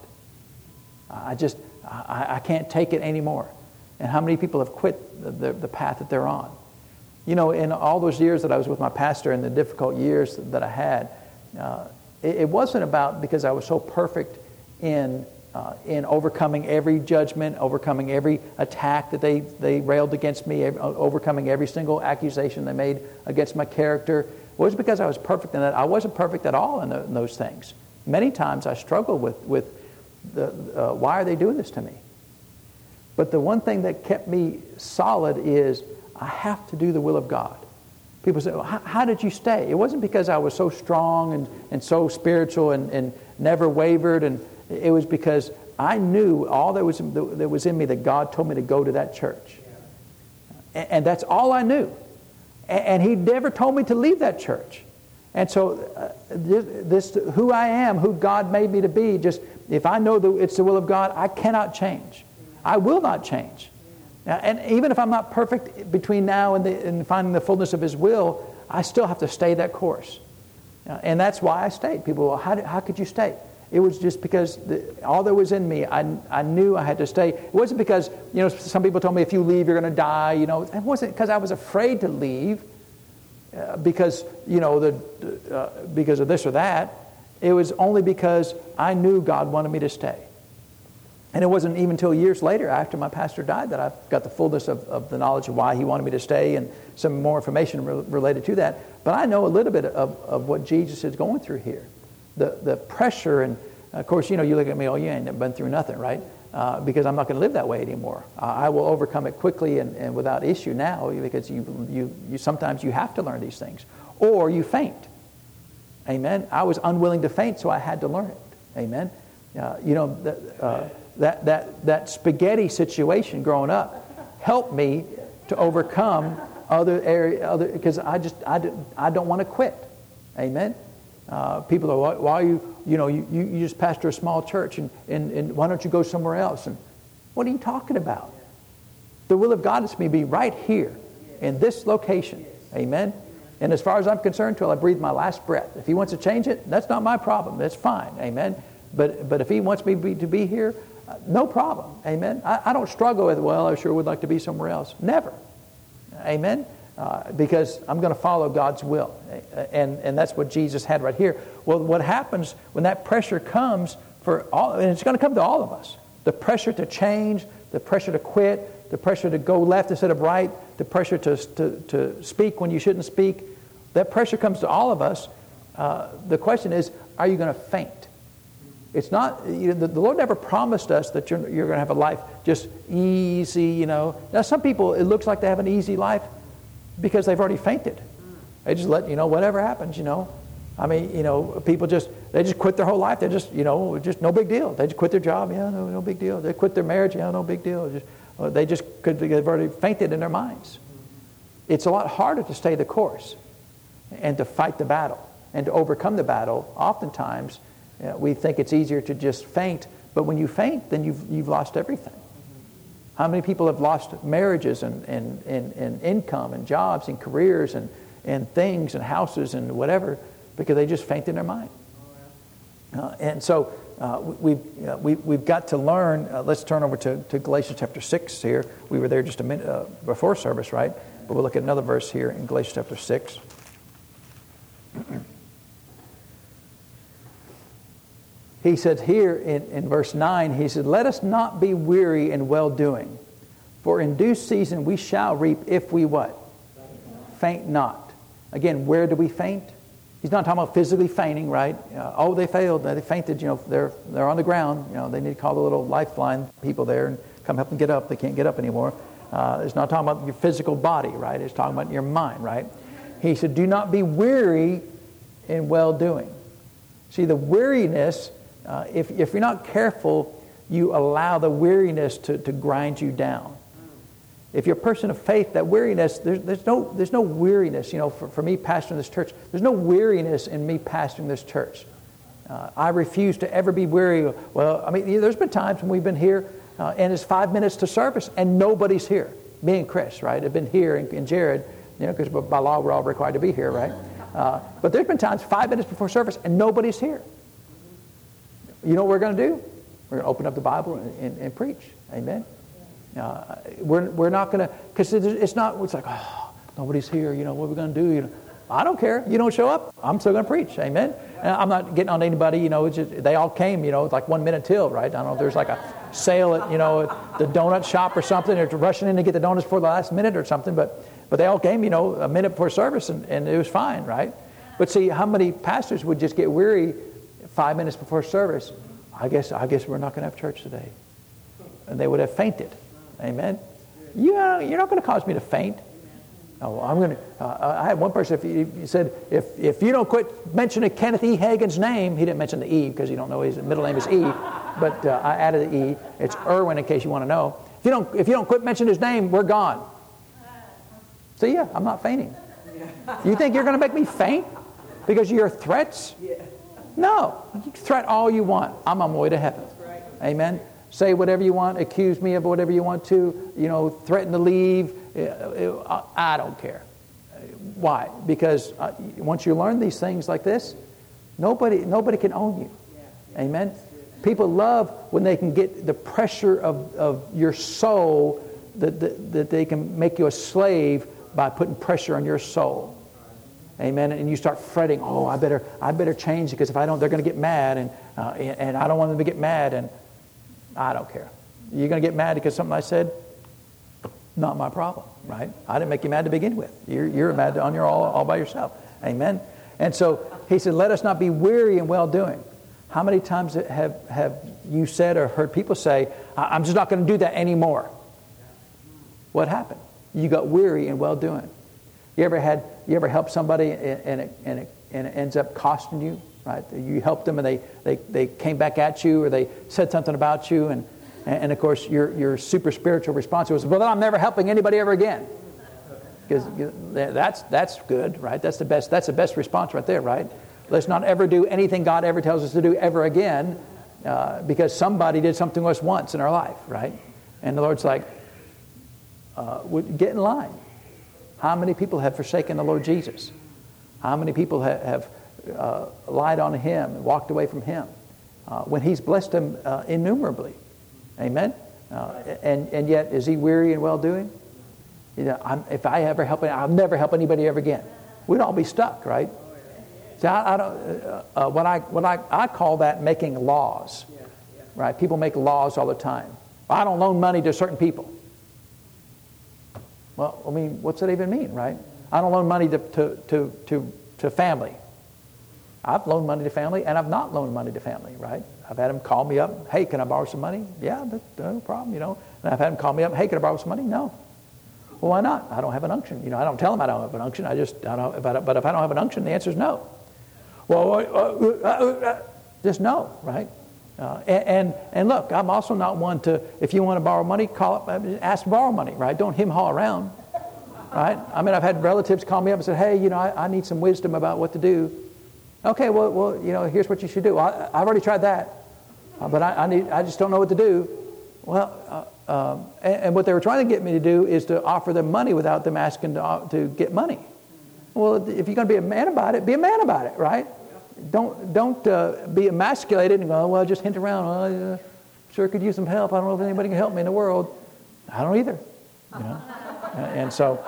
I just I, I can't take it anymore. And how many people have quit the, the, the path that they're on? You know, in all those years that I was with my pastor and the difficult years that I had, uh, it, it wasn't about because I was so perfect in uh, in overcoming every judgment, overcoming every attack that they, they railed against me, every, overcoming every single accusation they made against my character. It wasn't because I was perfect in that. I wasn't perfect at all in, the, in those things. Many times I struggled with, with the, uh, why are they doing this to me? But the one thing that kept me solid is I have to do the will of God. People say, well, how, how did you stay? It wasn't because I was so strong and, and so spiritual and, and never wavered. And it was because I knew all that was, that was in me that God told me to go to that church. And, and that's all I knew. And, and He never told me to leave that church. And so uh, this, this, who I am, who God made me to be, just if I know that it's the will of God, I cannot change. I will not change. And even if I'm not perfect between now and, the, and finding the fullness of His will, I still have to stay that course. And that's why I stayed. People, well, how, did, how could you stay? It was just because the, all that was in me, I, I knew I had to stay. It wasn't because, you know, some people told me if you leave, you're going to die. You know, it wasn't because I was afraid to leave uh, because, you know, the, uh, because of this or that. It was only because I knew God wanted me to stay. And it wasn't even until years later, after my pastor died, that I got the fullness of, of the knowledge of why he wanted me to stay and some more information re- related to that. But I know a little bit of, of what Jesus is going through here. The the pressure, and of course, you know, you look at me, oh, you ain't been through nothing, right? Uh, because I'm not going to live that way anymore. Uh, I will overcome it quickly and, and without issue now, because you, you you sometimes you have to learn these things. Or you faint. Amen? I was unwilling to faint, so I had to learn it. Amen? Uh, you know, the, uh, That, that that spaghetti situation growing up helped me to overcome other area other because I just I, did, I don't want to quit. Amen. Uh, people are, why, why are you you know you, you just pastor a small church and, and, and why don't you go somewhere else? And what are you talking about? The will of God is for me to be right here in this location. Amen. And as far as I'm concerned, till I breathe my last breath. If He wants to change it, that's not my problem. That's fine. Amen. But but if He wants me to be, to be here, no problem. Amen. I, I don't struggle with, well, I sure would like to be somewhere else. Never. Amen. Uh, because I'm going to follow God's will. And, and that's what Jesus had right here. Well, what happens when that pressure comes for all, and it's going to come to all of us. The pressure to change, the pressure to quit, the pressure to go left instead of right, the pressure to, to, to speak when you shouldn't speak. That pressure comes to all of us. Uh, the question is, are you going to faint? It's not, you know, the, the Lord never promised us that you're, you're going to have a life just easy, you know. Now, some people, it looks like they have an easy life because they've already fainted. They just let, you know, whatever happens, you know. I mean, you know, people just, they just quit their whole life. They just, you know, just no big deal. They just quit their job. Yeah, no, no big deal. They quit their marriage. Yeah, no big deal. Just, uh, they just could, they've already fainted in their minds. It's a lot harder to stay the course and to fight the battle and to overcome the battle. Oftentimes, Uh, we think it's easier to just faint, but when you faint, then you've you've lost everything. How many people have lost marriages and, and, and, and income and jobs and careers and, and things and houses and whatever because they just faint in their mind? Uh, and so uh, we've, uh, we, we've got to learn. Uh, let's turn over to, to Galatians chapter six here. We were there just a minute uh, before service, right? But we'll look at another verse here in Galatians chapter six. He said here in, in verse nine, he said, let us not be weary in well-doing, for in due season we shall reap if we what? Faint not. Again, where do we faint? He's not talking about physically fainting, right? Uh, oh, they failed. They fainted. You know, they're they're on the ground. You know, they need to call the little lifeline people there and come help them get up. They can't get up anymore. Uh, it's not talking about your physical body, right? It's talking about your mind, right? He said, do not be weary in well-doing. See, the weariness, uh, if, if you're not careful, you allow the weariness to, to grind you down. If you're a person of faith, that weariness, there's, there's no there's no weariness, you know, for, for me pastoring this church, there's no weariness in me pastoring this church. Uh, I refuse to ever be weary. Well, I mean, there's been times when we've been here uh, and it's five minutes to service and nobody's here. Me and Chris, right, have been here, and, and Jared, you know, because by law we're all required to be here, right? Uh, but there's been times five minutes before service and nobody's here. You know what we're going to do? We're going to open up the Bible and, and, and preach. Amen. Uh, we're we're not going to, because it's not, it's like, oh, nobody's here, you know, what are we going to do? You know, I don't care. You don't show up, I'm still going to preach. Amen. And I'm not getting on anybody, you know, it's just, they all came, you know, it's like one minute till, right? I don't know if there's like a sale at, you know, at the donut shop or something. They're rushing in to get the donuts for the last minute or something, but but they all came, you know, a minute before service, and, and it was fine, right? But see, how many pastors would just get weary five minutes before service? I guess I guess we're not going to have church today. And they would have fainted. Amen. You know, you're not going to cause me to faint. Oh, I'm going to. Uh, I had one person. If he, he said, if if you don't quit mentioning Kenneth E. Hagin's name, he didn't mention the E because you don't know his middle name is E, but uh, I added the E. It's Irwin in case you want to know. If you don't if you don't quit mentioning his name, we're gone. So yeah, I'm not fainting. You think you're going to make me faint because of your threats? No, you threat all you want. I'm on my way to heaven. Amen. Say whatever you want, accuse me of whatever you want to, you know, threaten to leave. I don't care. Why? Because once you learn these things like this, nobody nobody can own you. Amen? People love when they can get the pressure of, of your soul, that, that, that they can make you a slave by putting pressure on your soul. Amen. And you start fretting, oh, I better I better change because if I don't, they're going to get mad, and uh, and I don't want them to get mad, and I don't care. You're going to get mad because something I said? Not my problem, right? I didn't make you mad to begin with. You're, you're mad on your all, all by yourself. Amen? And so he said, let us not be weary in well-doing. How many times have, have you said or heard people say, I'm just not going to do that anymore? What happened? You got weary in well-doing. You ever had, you ever helped somebody and it, and it, and it ends up costing you? Right? You helped them and they, they, they came back at you, or they said something about you, and, and of course your, your super spiritual response was, well, then I'm never helping anybody ever again. Because that's that's good, right? That's the best that's the best response right there, right? Let's not ever do anything God ever tells us to do ever again, uh, because somebody did something to us once in our life, right? And the Lord's like, uh, get in line. How many people have forsaken the Lord Jesus? How many people have, have Uh, lied on him and walked away from him uh, when he's blessed them uh, innumerably? Amen. Uh, and and yet is he weary in well-doing? You know, I'm, if I ever help, I'll never help anybody ever again. We'd all be stuck, right? So I, I don't. Uh, uh, what I what I I call that making laws, right? People make laws all the time. I don't loan money to certain people. Well, I mean, what's that even mean, right? I don't loan money to to to to, to family. I've loaned money to family, and I've not loaned money to family, right? I've had them call me up, hey, can I borrow some money? Yeah, no problem, you know. And I've had them call me up, hey, can I borrow some money? No. Well, why not? I don't have an unction. You know, I don't tell them I don't have an unction. I just, I don't, if I don't, but if I don't have an unction, the answer is no. Well, uh, uh, uh, uh, just no, right? Uh, and, and and look, I'm also not one to, if you want to borrow money, call up, ask to borrow money, right? Don't him haw around, right? I mean, I've had relatives call me up and say, hey, you know, I, I need some wisdom about what to do. Okay, well, well, you know, here's what you should do. I, I've already tried that, uh, but I, I need. I just don't know what to do. Well, uh, um, and, and what they were trying to get me to do is to offer them money without them asking to, uh, to get money. Well, if you're going to be a man about it, be a man about it, right? Don't don't uh, be emasculated and go, well, just hint around. Well, I uh, sure could use some help. I don't know if anybody can help me in the world. I don't either. You know? And so,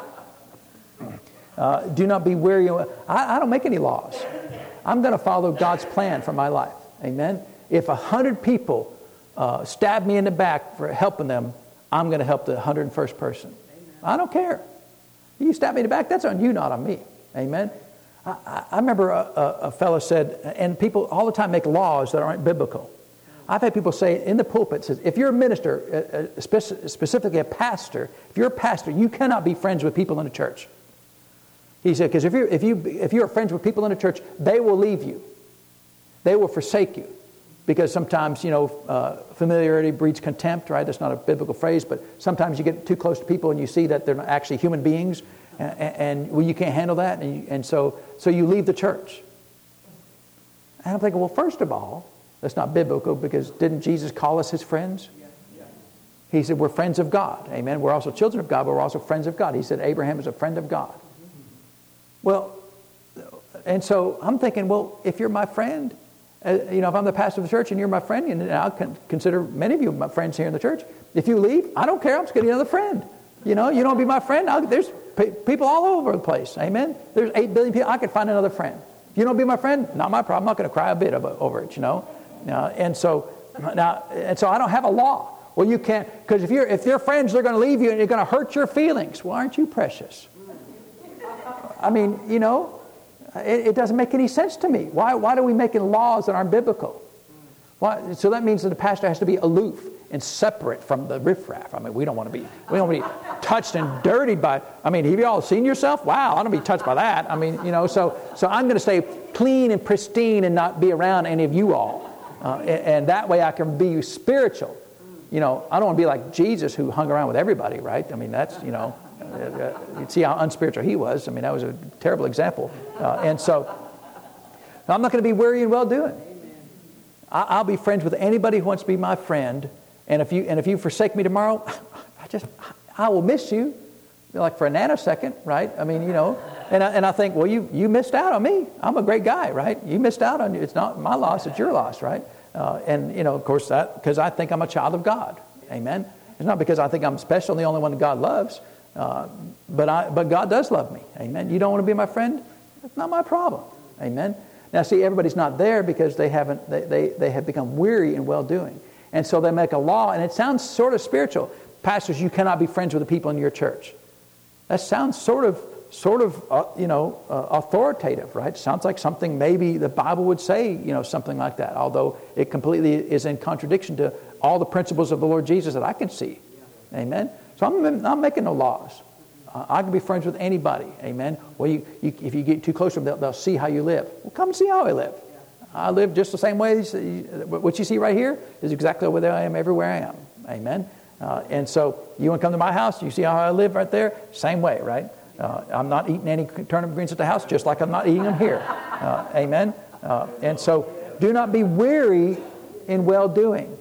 uh, do not be weary. I, I don't make any laws. I'm going to follow God's plan for my life. Amen. If a hundred people uh, stab me in the back for helping them, I'm going to help the hundred and first person. I don't care. You stab me in the back, that's on you, not on me. Amen. I, I remember a, a, a fellow said, and people all the time make laws that aren't biblical. I've had people say in the pulpit, says, if you're a minister, uh, speci- specifically a pastor, if you're a pastor, you cannot be friends with people in the church. He said, because if you're, if, you, if you're friends with people in the church, they will leave you. They will forsake you. Because sometimes, you know, uh, familiarity breeds contempt, right? That's not a biblical phrase, but sometimes you get too close to people and you see that they're not actually human beings, and, and well, you can't handle that, and, you, and so, so you leave the church. And I'm thinking, well, first of all, that's not biblical, because didn't Jesus call us his friends? He said we're friends of God. Amen. We're also children of God, but we're also friends of God. He said Abraham is a friend of God. Well, and so I'm thinking, well, if you're my friend, uh, you know, if I'm the pastor of the church and you're my friend, and I'll con- consider many of you my friends here in the church. If you leave, I don't care. I'm just getting another friend. You know, you don't be my friend. I'll, there's pe- people all over the place. Amen. There's eight billion people. I could find another friend. If you don't be my friend, not my problem. I'm not going to cry a bit about, over it. You know. Uh, and so now, and so I don't have a law. Well, you can't, because if you're if your friends are going to leave you and you're going to hurt your feelings, well, aren't you precious? I mean, you know. It, it doesn't make any sense to me. Why, why are we making laws that aren't biblical? Why, so that means that the pastor has to be aloof and separate from the riffraff. I mean, we don't want to be we don't want to be touched and dirtied by. I mean, have you all seen yourself? Wow, I don't be touched by that. I mean, you know, so so I'm going to stay clean and pristine and not be around any of you all, uh, and, and that way I can be spiritual. You know, I don't want to be like Jesus, who hung around with everybody, right? I mean, that's you know. Uh, you'd see how unspiritual he was. I mean, that was a terrible example. Uh, and so, I'm not going to be weary in well-doing. I, I'll be friends with anybody who wants to be my friend. And if you and if you forsake me tomorrow, I just I will miss you, like for a nanosecond, right? I mean, you know. And I, and I think, well, you you missed out on me. I'm a great guy, right? You missed out on you. It's not my loss. It's your loss, right? Uh, and you know, of course, that because I think I'm a child of God. Amen. It's not because I think I'm special and the only one that God loves. Uh, but I, but God does love me. Amen. You don't want to be my friend? That's not my problem. Amen. Now, see, everybody's not there because they haven't. They, they, they have become weary in well-doing, and so they make a law, and it sounds sort of spiritual. Pastors, you cannot be friends with the people in your church. That sounds sort of, sort of, uh, you know, uh, authoritative, right? Sounds like something maybe the Bible would say, you know, something like that. Although it completely is in contradiction to all the principles of the Lord Jesus that I can see. Amen. So I'm not making no laws. Uh, I can be friends with anybody. Amen. Well, you, you, if you get too close to them, they'll, they'll see how you live. Well, come and see how I live. I live just the same way. What you see right here is exactly the way I am everywhere I am. Amen. Uh, and so you want to come to my house, you see how I live right there? Same way, right? Uh, I'm not eating any turnip greens at the house, just like I'm not eating them here. Uh, amen. Uh, and so do not be weary in well-doing.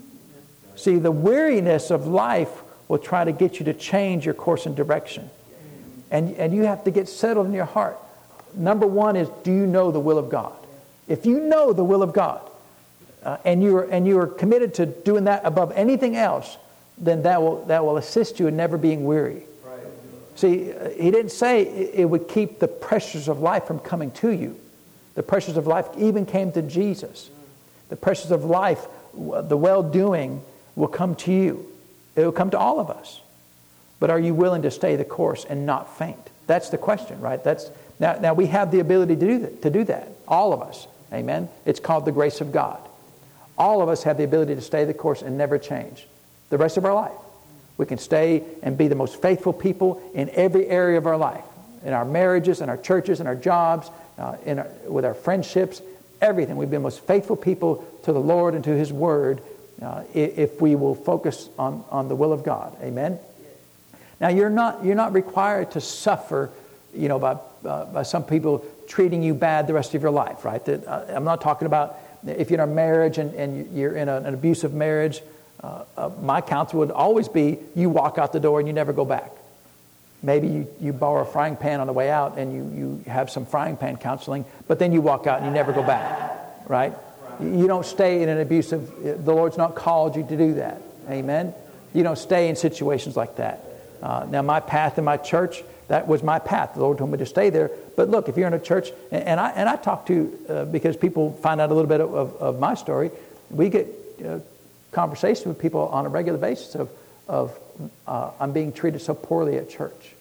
See, the weariness of life will try to get you to change your course and direction. And, and you have to get settled in your heart. Number one is, do you know the will of God? If you know the will of God, uh, and you're and you are committed to doing that above anything else, then that will that will assist you in never being weary. Right. See, he didn't say it would keep the pressures of life from coming to you. The pressures of life even came to Jesus. The pressures of life, the well-doing, will come to you. It will come to all of us. But are you willing to stay the course and not faint? That's the question, right? That's now, now we have the ability to do that, to do that. All of us. Amen? It's called the grace of God. All of us have the ability to stay the course and never change the rest of our life. We can stay and be the most faithful people in every area of our life. In our marriages, in our churches, in our jobs, uh, in our, with our friendships, everything. We've been most faithful people to the Lord and to His Word. Uh, if we will focus on, on the will of God. Amen? Now, you're not you're not required to suffer, you know, by, uh, by some people treating you bad the rest of your life, right? That, uh, I'm not talking about if you're in a marriage and, and you're in a, an abusive marriage, Uh, uh, my counsel would always be, you walk out the door and you never go back. Maybe you, you borrow a frying pan on the way out and you, you have some frying pan counseling, but then you walk out and you never go back, right? You don't stay in an abusive, the Lord's not called you to do that. Amen? You don't stay in situations like that. Uh, now, my path in my church, that was my path. The Lord told me to stay there. But look, if you're in a church, and, and I and I talk to, uh, because people find out a little bit of, of, of my story, we get uh, conversations with people on a regular basis of, of uh, I'm being treated so poorly at church.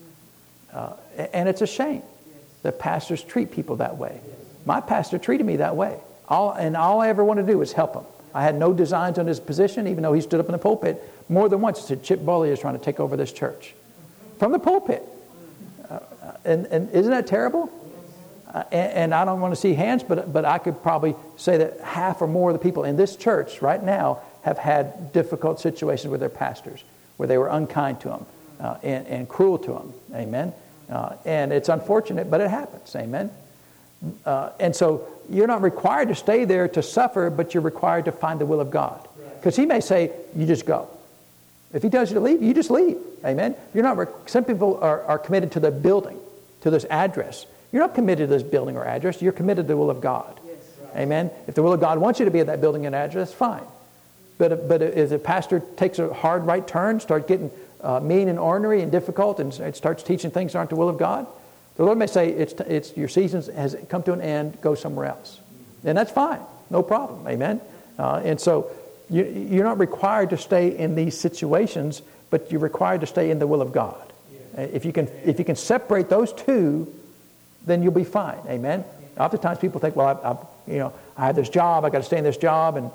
Uh, and it's a shame that pastors treat people that way. My pastor treated me that way. All, and all I ever wanted to do was help him. I had no designs on his position, even though he stood up in the pulpit more than once and said, Chip Bully is trying to take over this church. From the pulpit. Uh, and, and isn't that terrible? Uh, and, and I don't want to see hands, but but I could probably say that half or more of the people in this church right now have had difficult situations with their pastors, where they were unkind to them uh, and, and cruel to them. Amen? Uh, and it's unfortunate, but it happens. Amen? Uh, and so you're not required to stay there to suffer, but you're required to find the will of God. Because he may say, you just go. If he tells you to leave, you just leave. Amen? You're not, rec- some people are, are committed to the building, to this address. You're not committed to this building or address. You're committed to the will of God. Yes. Amen? If the will of God wants you to be at that building and address, fine. But, but if the pastor takes a hard right turn, starts getting uh, mean and ornery and difficult, and it starts teaching things that aren't the will of God, the Lord may say, it's, it's your season has come to an end, go somewhere else. And that's fine. No problem. Amen? Uh, and so you, you're not required to stay in these situations, but you're required to stay in the will of God. Yeah. If you can, if you can separate those two, then you'll be fine. Amen? Oftentimes people think, well, I, I, you know, I have this job, I got to stay in this job. And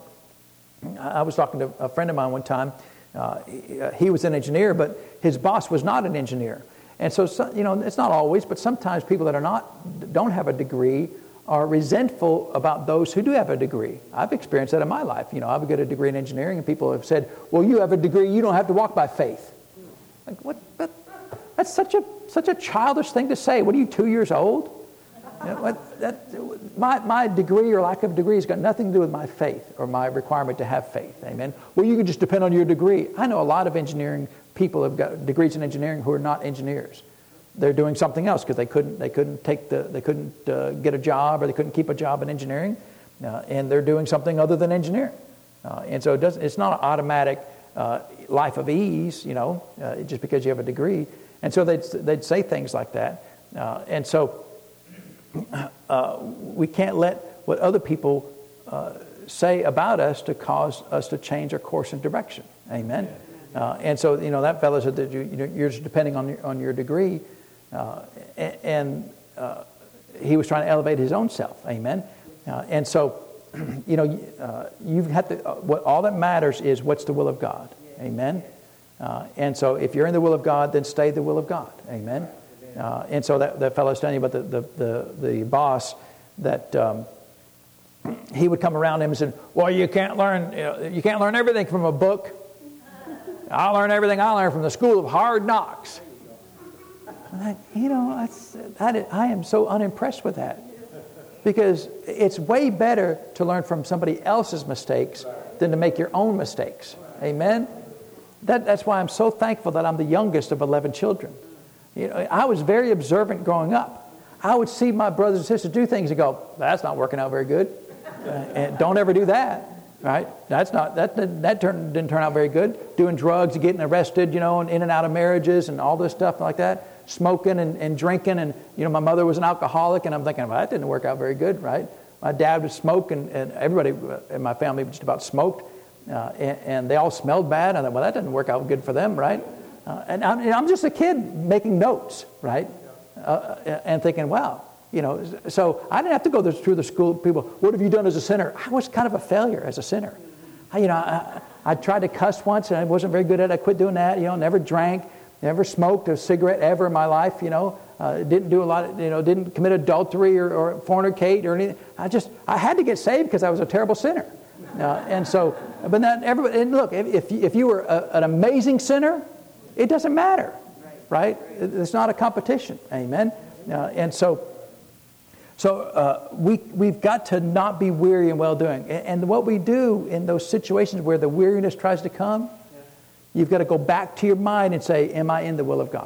I was talking to a friend of mine one time. Uh, he, he was an engineer, but his boss was not an engineer. And so, you know, it's not always, but sometimes people that are not, don't have a degree are resentful about those who do have a degree. I've experienced that in my life. You know, I've got a degree in engineering, and people have said, well, you have a degree, you don't have to walk by faith. Like, what? But that's such a such a childish thing to say. What are you, two years old? You know, what, that, my, my degree or lack of degree has got nothing to do with my faith or my requirement to have faith. Amen? Well, you can just depend on your degree. I know a lot of engineering people have got degrees in engineering who are not engineers. They're doing something else because they couldn't they couldn't take the they couldn't uh, get a job, or they couldn't keep a job in engineering, uh, and they're doing something other than engineering. Uh, and so it doesn't it's not an automatic uh, life of ease, you know, uh, just because you have a degree. And so they'd they'd say things like that. Uh, and so uh, we can't let what other people uh, say about us to cause us to change our course and direction. Amen. Uh, and so, you know, that fellow said that you, you're just depending on your, on your degree. Uh, and uh, he was trying to elevate his own self. Amen. Uh, and so, you know, uh, you've had to, uh, what all that matters is what's the will of God. Amen. Uh, and so if you're in the will of God, then stay the will of God. Amen. Uh, and so that, that fellow was telling you about the, the, the, the boss that um, he would come around him and said, well, you can't learn, you know, you can't learn everything from a book. I learned everything I learned from the school of hard knocks. I, you know, that's, that, I am so unimpressed with that. Because it's way better to learn from somebody else's mistakes than to make your own mistakes. Amen? That, that's why I'm so thankful that I'm the youngest of eleven children. You know, I was very observant growing up. I would see my brothers and sisters do things and go, that's not working out very good. Uh, and don't ever do that. Right? That's not that that turn, didn't turn out very good. Doing drugs, getting arrested, you know, and in and out of marriages and all this stuff like that. Smoking and, and drinking, and you know, my mother was an alcoholic, and I'm thinking, well, that didn't work out very good, right? My dad would smoke, and, and everybody in my family just about smoked, uh, and, and they all smelled bad. I thought, well, that didn't work out good for them, right? Uh, and I'm, I'm just a kid making notes, right? Uh, and thinking, wow. You know, so I didn't have to go through the school people. What have you done as a sinner? I was kind of a failure as a sinner. I, you know, I, I tried to cuss once, and I wasn't very good at it. I quit doing that. You know, never drank, never smoked a cigarette ever in my life. You know, uh, didn't do a lot. Of, you know, didn't commit adultery or, or fornicate or anything. I just I had to get saved because I was a terrible sinner. Uh, and so, but that everybody. And look, if if you were a, an amazing sinner, it doesn't matter, right? It's not a competition. Amen. Uh, and so. So uh, we, we've got to not be weary in well-doing. And, and what we do in those situations where the weariness tries to come, you've got to go back to your mind and say, am I in the will of God?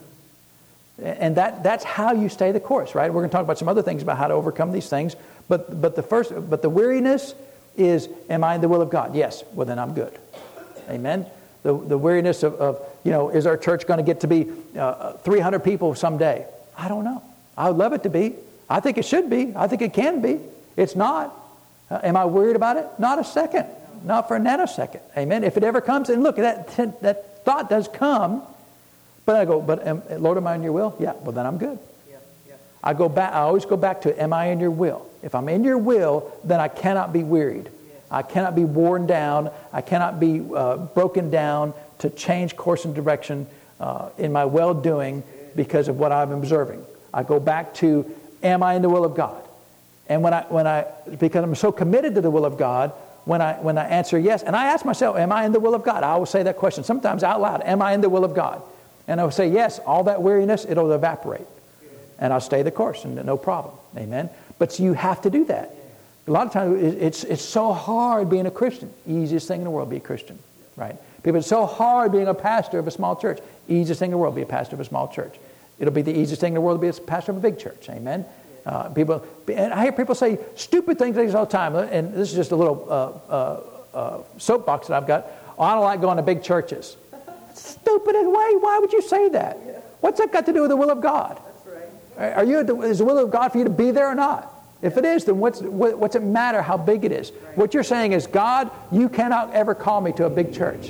And that, that's how you stay the course, right? We're going to talk about some other things about how to overcome these things. But, but, the first, but the weariness is, am I in the will of God? Yes. Well, then I'm good. Amen? The, the weariness of, of, you know, is our church going to get to be uh, three hundred people someday? I don't know. I would love it to be. I think it should be. I think it can be. It's not. Uh, am I worried about it? Not a second. Not for a nanosecond. Amen? If it ever comes, and look, that, that thought does come, but I go, but um, Lord, am I in your will? Yeah, well, then I'm good. Yeah, yeah. I go back. I always go back to, am I in your will? If I'm in your will, then I cannot be wearied. I cannot be worn down. I cannot be uh, broken down to change course and direction uh, in my well-doing because of what I'm observing. I go back to, am I in the will of God? And when I, when I, because I'm so committed to the will of God, when I, when I answer yes, and I ask myself, am I in the will of God? I will say that question sometimes out loud. Am I in the will of God? And I will say yes. All that weariness, it'll evaporate, and I'll stay the course, and no problem. Amen. But you have to do that. A lot of times, it's it's so hard being a Christian. Easiest thing in the world, be a Christian, right? People, it's so hard being a pastor of a small church. Easiest thing in the world, be a pastor of a small church. It'll be the easiest thing in the world to be a pastor of a big church. Amen. Uh, people, and I hear people say stupid things all the time. And this is just a little uh, uh, uh, soapbox that I've got. Oh, I don't like going to big churches. Stupid in a way. Why would you say that? What's that got to do with the will of God? That's right. Are you? Is the will of God for you to be there or not? If it is, then what's, what, what's it matter how big it is? Right. What you're saying is, God, you cannot ever call me to a big church.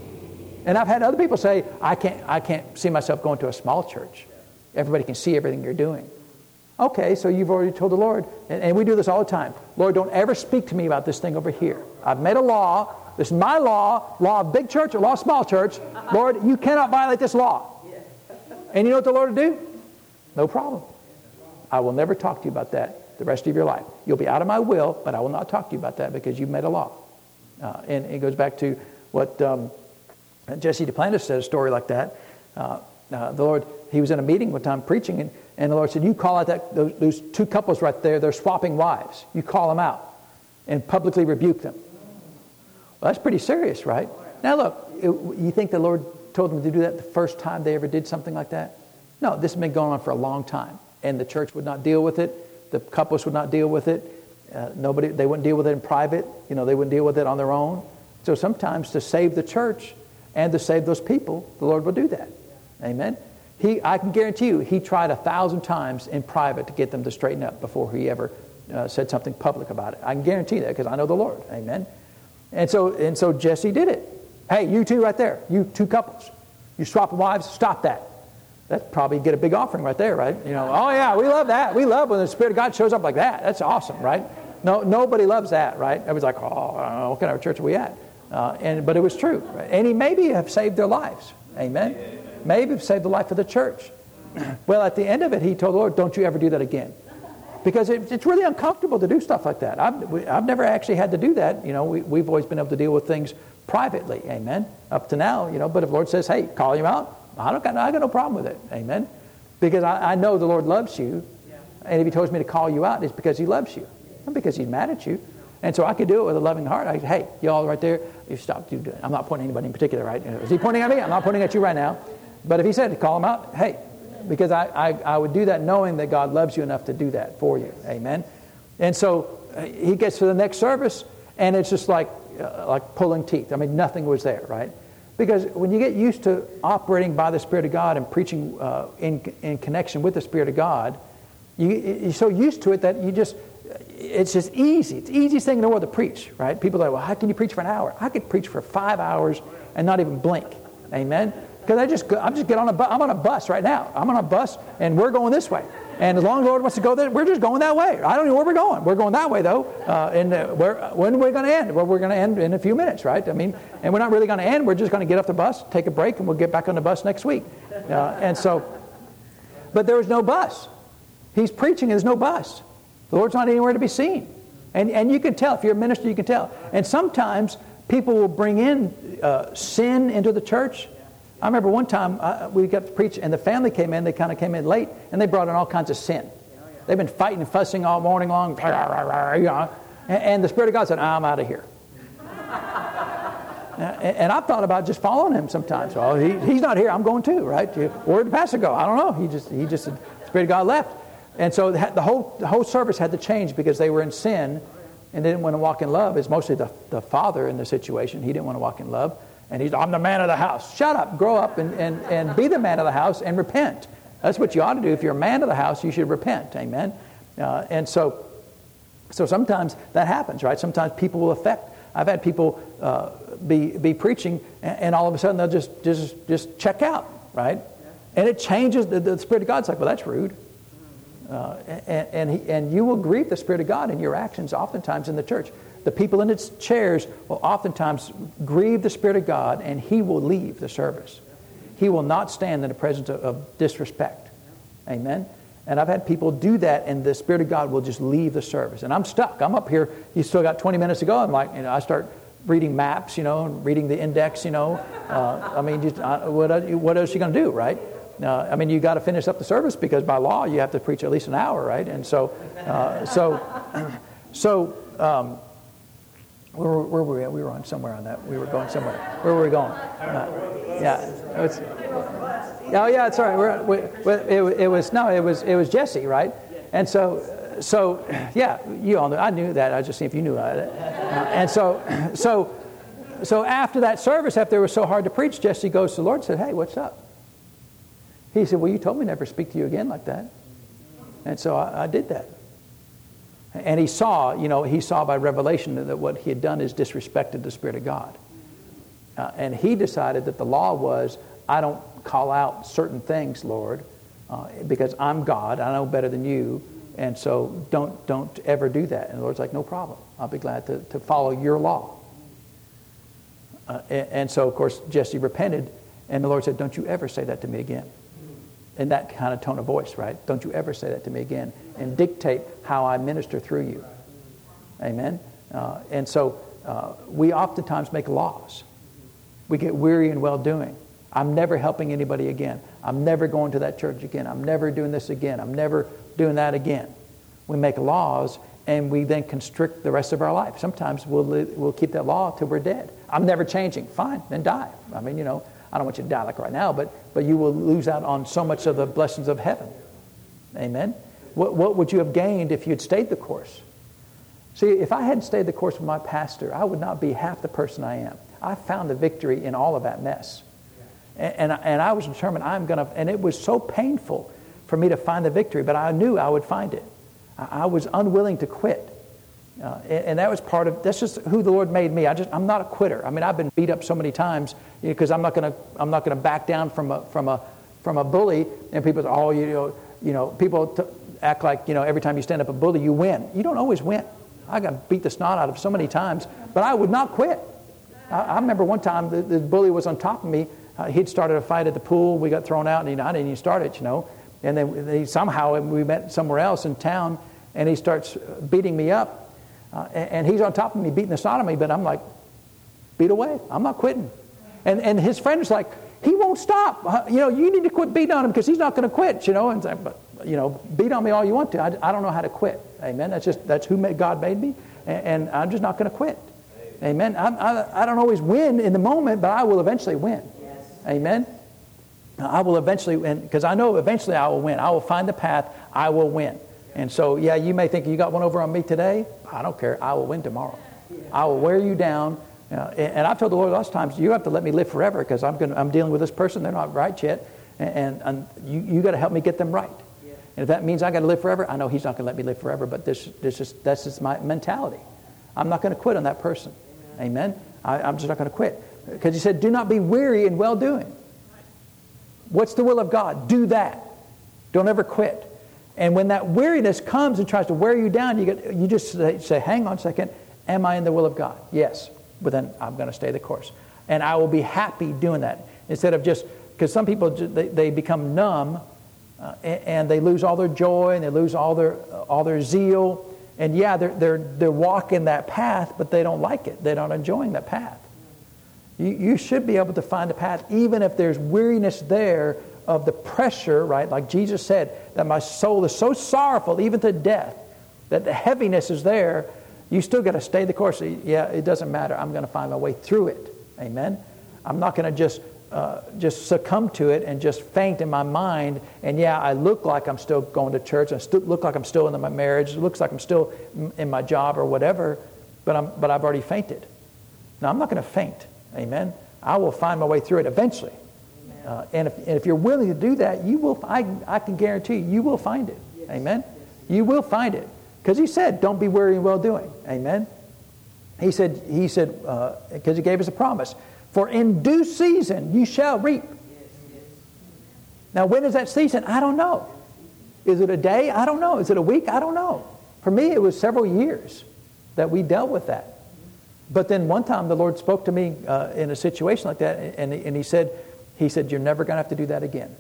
And I've had other people say, I can't, I can't see myself going to a small church. Everybody can see everything you're doing. Okay, so you've already told the Lord, and, and we do this all the time. Lord, don't ever speak to me about this thing over here. I've made a law. This is my law, law of big church or law of small church. Lord, you cannot violate this law. And you know what the Lord will do? No problem. I will never talk to you about that the rest of your life. You'll be out of my will, but I will not talk to you about that because you've made a law. Uh, and it goes back to what um, Jesse Duplantis said, a story like that. Uh, uh, the Lord, he was in a meeting one time preaching, and, and the Lord said, you call out that those, those two couples right there, they're swapping wives. You call them out and publicly rebuke them. Well, that's pretty serious, right? Now look, it, you think the Lord told them to do that the first time they ever did something like that? No, this has been going on for a long time. And the church would not deal with it. The couples would not deal with it. Uh, nobody, they wouldn't deal with it in private. You know, they wouldn't deal with it on their own. So sometimes to save the church and to save those people, the Lord will do that. Amen. He, I can guarantee you, he tried a thousand times in private to get them to straighten up before he ever uh, said something public about it. I can guarantee that because I know the Lord. Amen. And so, and so Jesse did it. Hey, you two right there, you two couples, you swap wives, stop that. That's probably get a big offering right there, right? You know, oh yeah, we love that. We love when the Spirit of God shows up like that. That's awesome, right? No, nobody loves that, right? Everybody's like, oh, what kind of church are we at? Uh, and but it was true, right? And he maybe have saved their lives, amen. Maybe have saved the life of the church. Well, at the end of it, he told the Lord, "Don't you ever do that again," because it, it's really uncomfortable to do stuff like that. I've we, I've never actually had to do that. You know, we, we've always been able to deal with things privately, amen. Up to now, you know. But if the Lord says, "Hey, call him out," I don't got, I got no problem with it. Amen. Because I, I know the Lord loves you. Yeah. And if he tells me to call you out, it's because he loves you. Not because he's mad at you. And so I could do it with a loving heart. I hey, y'all right there, you stop doing it. I'm not pointing at anybody in particular, right? Is he pointing at me? I'm not pointing at you right now. But if he said to call him out, hey, because I, I, I would do that knowing that God loves you enough to do that for you. Amen. And so uh, he gets to the next service, and it's just like uh, like pulling teeth. I mean, nothing was there, right? Because when you get used to operating by the Spirit of God and preaching uh, in in connection with the Spirit of God, you, you're so used to it that you just, it's just easy. It's the easiest thing in the world to preach, right? People are like, well, how can you preach for an hour? I could preach for five hours and not even blink. Amen? Because I just, I'm just get on a bus. I'm on a bus right now. I'm on a bus, and we're going this way. And as long as the Lord wants to go there, we're just going that way. I don't know where we're going. We're going that way, though. Uh, and uh, we're, when are we going to end? Well, we're going to end in a few minutes, right? I mean, and we're not really going to end. We're just going to get off the bus, take a break, and we'll get back on the bus next week. Uh, and so, but there was no bus. He's preaching, and there's no bus. The Lord's not anywhere to be seen. And, and you can tell. If you're a minister, you can tell. And sometimes people will bring in uh, sin into the church. I remember one time uh, we got to preach, and the family came in. They kind of came in late, and they brought in all kinds of sin. They've been fighting and fussing all morning long. You know, and, and the Spirit of God said, I'm out of here. and, and I've thought about just following him sometimes. Well, he, he's not here. I'm going too, right? Where'd the pastor go? I don't know. He just, he just, the Spirit of God left. And so the whole, the whole service had to change because they were in sin and didn't want to walk in love. It's mostly the, the father in the situation. He didn't want to walk in love. And he's, I'm the man of the house. Shut up, grow up, and, and, and be the man of the house and repent. That's what you ought to do. If you're a man of the house, you should repent. Amen. Uh, and so, so sometimes that happens, right? Sometimes people will affect. I've had people uh, be be preaching, and, and all of a sudden they'll just just just check out, right? And it changes. The, the Spirit of God's like, well, that's rude. Uh, and and, he, and you will grieve the Spirit of God in your actions oftentimes in the church. The people in its chairs will oftentimes grieve the Spirit of God, and he will leave the service. He will not stand in the presence of, of disrespect. Amen? And I've had people do that, and the Spirit of God will just leave the service. And I'm stuck. I'm up here. You still got twenty minutes to go. I'm like, you know, I start reading maps, you know, and reading the index, you know. Uh, I mean, just, uh, what, what else are you going to do, right? Uh, I mean, you got to finish up the service because by law you have to preach at least an hour, right? And so, uh, so, so. Um, Where, where were we at? We were on somewhere on that. We were going somewhere. Where were we going? Uh, yeah. It's, oh, yeah, it's all right. We're, we, it, it was, no, it was it was Jesse, right? And so, so yeah, you all knew. I knew that. I was just seeing if you knew about it. Uh, and so, so, so after that service, after it was so hard to preach, Jesse goes to the Lord and said, hey, what's up? He said, well, you told me never to speak to you again like that. And so I, I did that. And he saw, you know, he saw by revelation that what he had done is disrespected the Spirit of God. Uh, and he decided that the law was, I don't call out certain things, Lord, uh, because I'm God. I know better than you. And so don't don't ever do that. And the Lord's like, no problem. I'll be glad to, to follow your law. Uh, and, and so, of course, Jesse repented. And the Lord said, don't you ever say that to me again. In that kind of tone of voice, right? Don't you ever say that to me again and dictate how I minister through you. Amen? Uh, and so uh, we oftentimes make laws. We get weary in well-doing. I'm never helping anybody again. I'm never going to that church again. I'm never doing this again. I'm never doing that again. We make laws and we then constrict the rest of our life. Sometimes we'll, we'll keep that law till we're dead. I'm never changing. Fine, then die. I mean, you know, I don't want you to die like right now, but but you will lose out on so much of the blessings of heaven. Amen? What, what would you have gained if you had stayed the course? See, if I hadn't stayed the course with my pastor, I would not be half the person I am. I found the victory in all of that mess. And, and, and I was determined I'm going to, and it was so painful for me to find the victory, but I knew I would find it. I, I was unwilling to quit. Uh, and, and that was part of, that's just who the Lord made me. I just, I'm not a quitter. I mean, I've been beat up so many times because you know, I'm not going to, I'm not going to back down from a, from a, from a bully. And people say, oh, you know, you know, people t- act like, you know, every time you stand up a bully, you win. You don't always win. I got beat the snot out of so many times, but I would not quit. I, I remember one time the, the bully was on top of me. Uh, he'd started a fight at the pool. We got thrown out, and you know, I didn't even start it, you know. And then they, somehow we met somewhere else in town, and he starts beating me up. Uh, and, and he's on top of me, beating the snot out of me, but I'm like, beat away. I'm not quitting. And and his friend was like, he won't stop. Uh, you know, you need to quit beating on him because he's not going to quit, you know. And but, you know, beat on me all you want to. I, I don't know how to quit. Amen. That's just, that's who made, God made me. And, and I'm just not going to quit. Amen. I, I, I don't always win in the moment, but I will eventually win. Yes. Amen. I will eventually win because I know eventually I will win. I will find the path. I will win. And so, yeah, you may think you got one over on me today. I don't care. I will win tomorrow. I will wear you down. Uh, and, and I've told the Lord lots of times, you have to let me live forever because I'm going. I'm dealing with this person. They're not right yet. And, and, and you, you got to help me get them right. And if that means I got to live forever, I know He's not going to let me live forever. But this, this is that's just my mentality. I'm not going to quit on that person. Amen. I, I'm just not going to quit because He said, "Do not be weary in well doing." What's the will of God? Do that. Don't ever quit. And when that weariness comes and tries to wear you down, you get you just say, say, "Hang on a second. Am I in the will of God?" Yes. But then I'm going to stay the course, and I will be happy doing that instead of just because some people they, they become numb. Uh, and, and they lose all their joy, and they lose all their uh, all their zeal. And yeah, they're they're they're walking that path, but they don't like it. They're not enjoying that path. You you should be able to find a path, even if there's weariness there. of the pressure, right? Like Jesus said, that my soul is so sorrowful, even to death, that the heaviness is there, you still got to stay the course. Yeah, it doesn't matter. I'm going to find my way through it. Amen? I'm not going to just uh, just succumb to it and just faint in my mind. And yeah, I look like I'm still going to church. I still look like I'm still in my marriage. It looks like I'm still in my job or whatever, but I'm but I've already fainted. Now, I'm not going to faint. Amen? I will find my way through it eventually. Uh, and, if, and if you're willing to do that, you will. I, I can guarantee you, you will find it. Amen? You will find it. Because he said, don't be weary in well-doing. Amen? He said, he said, because uh, he gave us a promise, for in due season you shall reap. Now, when is that season? I don't know. Is it a day? I don't know. Is it a week? I don't know. For me, it was several years that we dealt with that. But then one time the Lord spoke to me uh, in a situation like that, and, and he said, he said, you're never going to have to do that again.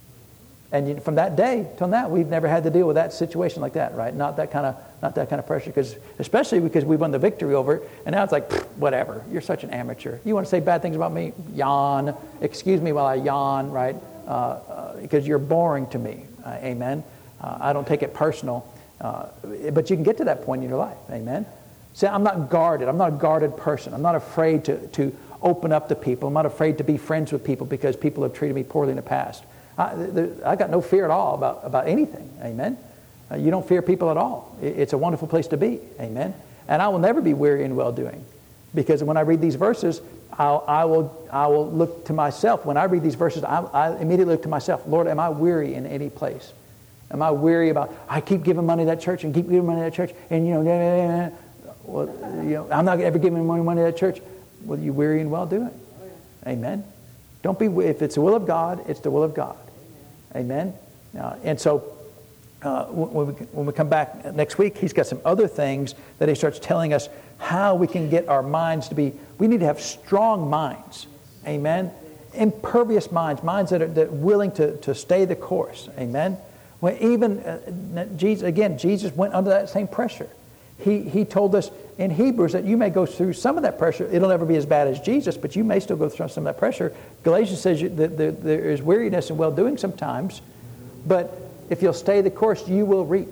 And you, from that day till now, we've never had to deal with that situation like that, right? Not that kind of, not that kind of pressure, because especially because we won the victory over it, and now it's like, whatever. You're such an amateur. You want to say bad things about me? Yawn. Excuse me while I yawn, right? Uh, uh, because you're boring to me. Uh, amen. Uh, I don't take it personal, uh, but you can get to that point in your life. Amen. See, I'm not guarded. I'm not a guarded person. I'm not afraid to to open up to people. I'm not afraid to be friends with people because people have treated me poorly in the past. I, there, I got no fear at all about, about anything. Amen. Uh, you don't fear people at all. It, it's a wonderful place to be. Amen. And I will never be weary in well-doing, because when I read these verses, I'll, I will I will look to myself. When I read these verses, I, I immediately look to myself. Lord, am I weary in any place? Am I weary about, I keep giving money to that church and keep giving money to that church, and you know, well, you know I'm not ever giving money, money to that church. Well, you weary in well-doing. Amen. Don't be, if it's the will of God, it's the will of God. Amen. Uh, and so uh, when, we, when we come back next week, he's got some other things that he starts telling us how we can get our minds to be. We need to have strong minds. Amen. Impervious minds, minds that are, that are willing to, to stay the course. Amen. When even uh, Jesus, again, Jesus went under that same pressure. He he told us in Hebrews that you may go through some of that pressure. It'll never be as bad as Jesus, but you may still go through some of that pressure. Galatians says you, that there, there is weariness and well-doing sometimes, but if you'll stay the course, you will reap.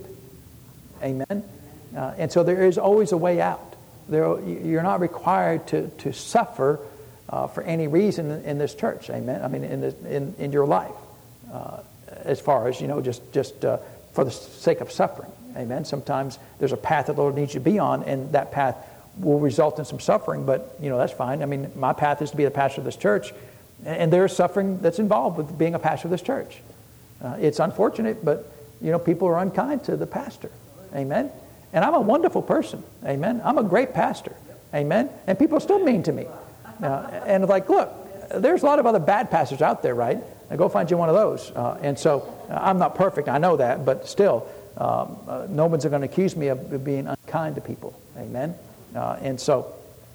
Amen? Uh, and so there is always a way out. There, you're not required to, to suffer uh, for any reason in, in this church. Amen? I mean, in, the, in, in your life, uh, as far as, you know, just, just uh, for the sake of suffering. Amen. Sometimes there's a path that the Lord needs you to be on, and that path will result in some suffering, but, you know, that's fine. I mean, my path is to be the pastor of this church, and there's suffering that's involved with being a pastor of this church. Uh, it's unfortunate, but, you know, people are unkind to the pastor. Amen. And I'm a wonderful person. Amen. I'm a great pastor. Amen. And people are still mean to me. Uh, and like, look, there's a lot of other bad pastors out there, right? Now go find you one of those. Uh, and so uh, I'm not perfect. I know that, but still, Um, uh, no one's going to accuse me of being unkind to people. Amen. Uh, and so,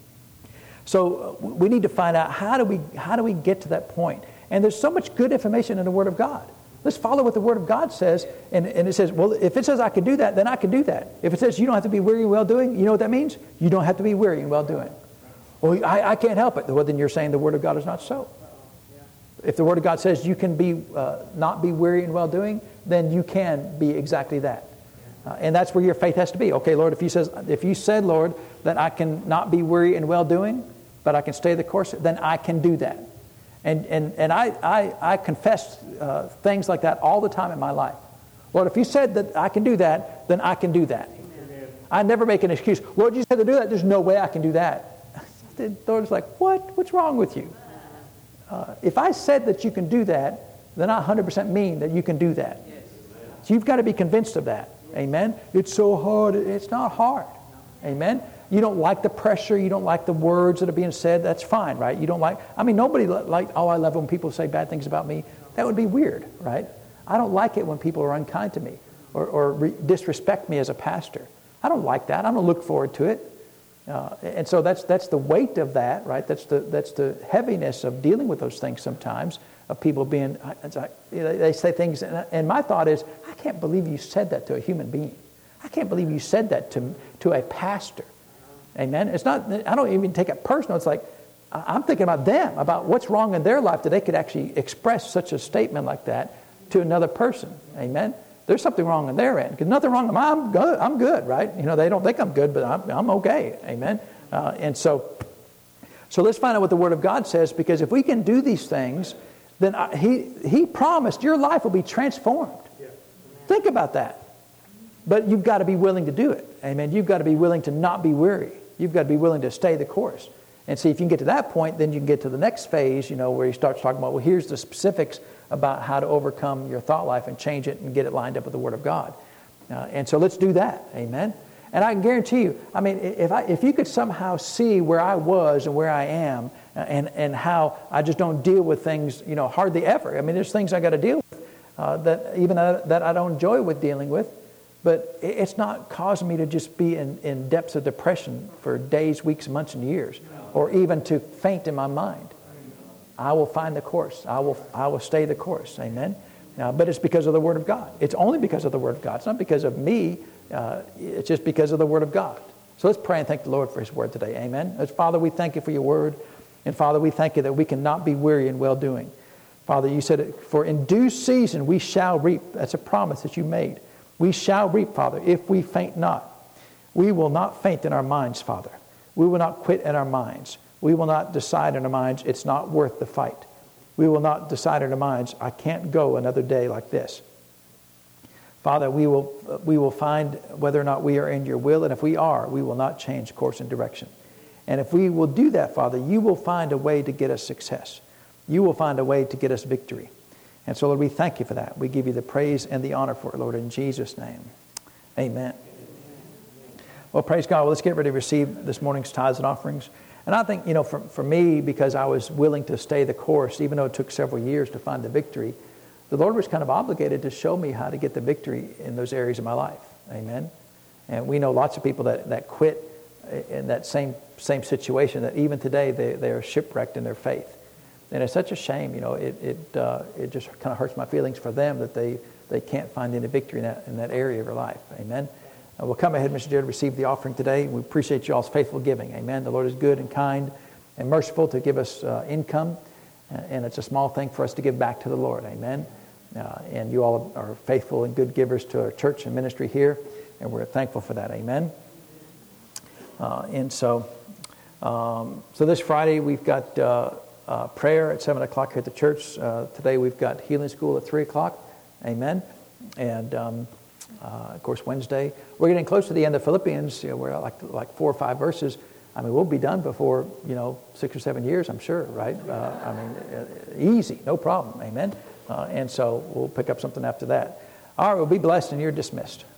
so we need to find out how do we how do we get to that point? And there's so much good information in the Word of God. Let's follow what the Word of God says. And, and it says, well, if it says I can do that, then I can do that. If it says you don't have to be weary in well-doing, you know what that means? You don't have to be weary in well-doing. Well, I, I can't help it. Well, then you're saying the Word of God is not so. If the Word of God says you can be uh, not be weary in well-doing, then you can be exactly that. Uh, and that's where your faith has to be. Okay, Lord, if you says if you said, Lord, that I can not be weary in well-doing, but I can stay the course, then I can do that. And and and I I, I confess uh, things like that all the time in my life. Lord, if you said that I can do that, then I can do that. Amen. I never make an excuse. Lord, you said to do that. There's no way I can do that. The Lord's like, what? What's wrong with you? Uh, if I said that you can do that, then I one hundred percent mean that you can do that. So you've got to be convinced of that. Amen? It's so hard. It's not hard. Amen? You don't like the pressure. You don't like the words that are being said. That's fine, right? You don't like, I mean, nobody like, oh, I love it when people say bad things about me. That would be weird, right? I don't like it when people are unkind to me or, or re- disrespect me as a pastor. I don't like that. I don't look forward to it. Uh, and so that's that's the weight of that, right? That's the that's the heaviness of dealing with those things sometimes, of people being, it's like, they say things, and my thought is, I can't believe you said that to a human being. I can't believe you said that to to a pastor. Amen? It's not, I don't even take it personal. It's like, I'm thinking about them, about what's wrong in their life that they could actually express such a statement like that to another person. Amen? There's something wrong on their end. Because nothing wrong with mine. I'm good. I'm good, right? You know, they don't think I'm good, but I'm, I'm okay. Amen? Uh, and so, so let's find out what the Word of God says, because if we can do these things, then I, he, he promised your life will be transformed. Yeah. Think about that. But you've got to be willing to do it. Amen? You've got to be willing to not be weary. You've got to be willing to stay the course. And see, if you can get to that point, then you can get to the next phase, you know, where he starts talking about, well, here's the specifics about how to overcome your thought life and change it and get it lined up with the Word of God. Uh, and so let's do that. Amen? And I can guarantee you, I mean, if I if you could somehow see where I was and where I am and, and how I just don't deal with things, you know, hardly ever. I mean, there's things I got to deal with uh, that even uh, that I don't enjoy with dealing with. But it's not causing me to just be in, in depths of depression for days, weeks, months, and years, or even to faint in my mind. I will find the course. I will I will stay the course. Amen? Uh, but it's because of the Word of God. It's only because of the Word of God. It's not because of me. Uh, it's just because of the Word of God. So let's pray and thank the Lord for His Word today. Amen? Let's, Father, we thank You for Your Word. And Father, we thank You that we cannot be weary in well-doing. Father, You said, for in due season we shall reap. That's a promise that You made. We shall reap, Father, if we faint not. We will not faint in our minds, Father. We will not quit in our minds. We will not decide in our minds, it's not worth the fight. We will not decide in our minds, I can't go another day like this. Father, we will, we will find whether or not we are in Your will, and if we are, we will not change course and direction. And if we will do that, Father, You will find a way to get us success. You will find a way to get us victory. And so, Lord, we thank You for that. We give You the praise and the honor for it, Lord, in Jesus' name. Amen. Well, praise God. Well, let's get ready to receive this morning's tithes and offerings. And I think, you know, for, for me, because I was willing to stay the course, even though it took several years to find the victory, the Lord was kind of obligated to show me how to get the victory in those areas of my life. Amen. And we know lots of people that, that quit in that same same situation, that even today they, they are shipwrecked in their faith. And it's such a shame, you know, it it uh, it just kind of hurts my feelings for them that they, they can't find any victory in that in that area of their life. Amen. Uh, we'll come ahead, Mister Jared, receive the offering today. We appreciate you all's faithful giving. Amen. The Lord is good and kind and merciful to give us uh, income, uh, and it's a small thing for us to give back to the Lord. Amen. Uh, and you all are faithful and good givers to our church and ministry here, and we're thankful for that. Amen. Uh, and so, um, so this Friday we've got uh, uh, prayer at seven o'clock here at the church. Uh, today we've got healing school at three o'clock. Amen. And um, uh, of course Wednesday we're getting close to the end of Philippians. You know, we're like like four or five verses. I mean, we'll be done before, you know, six or seven years, I'm sure, right? Uh, I mean, uh, easy, no problem. Amen. Uh, and so we'll pick up something after that. All right, we'll be blessed, and you're dismissed.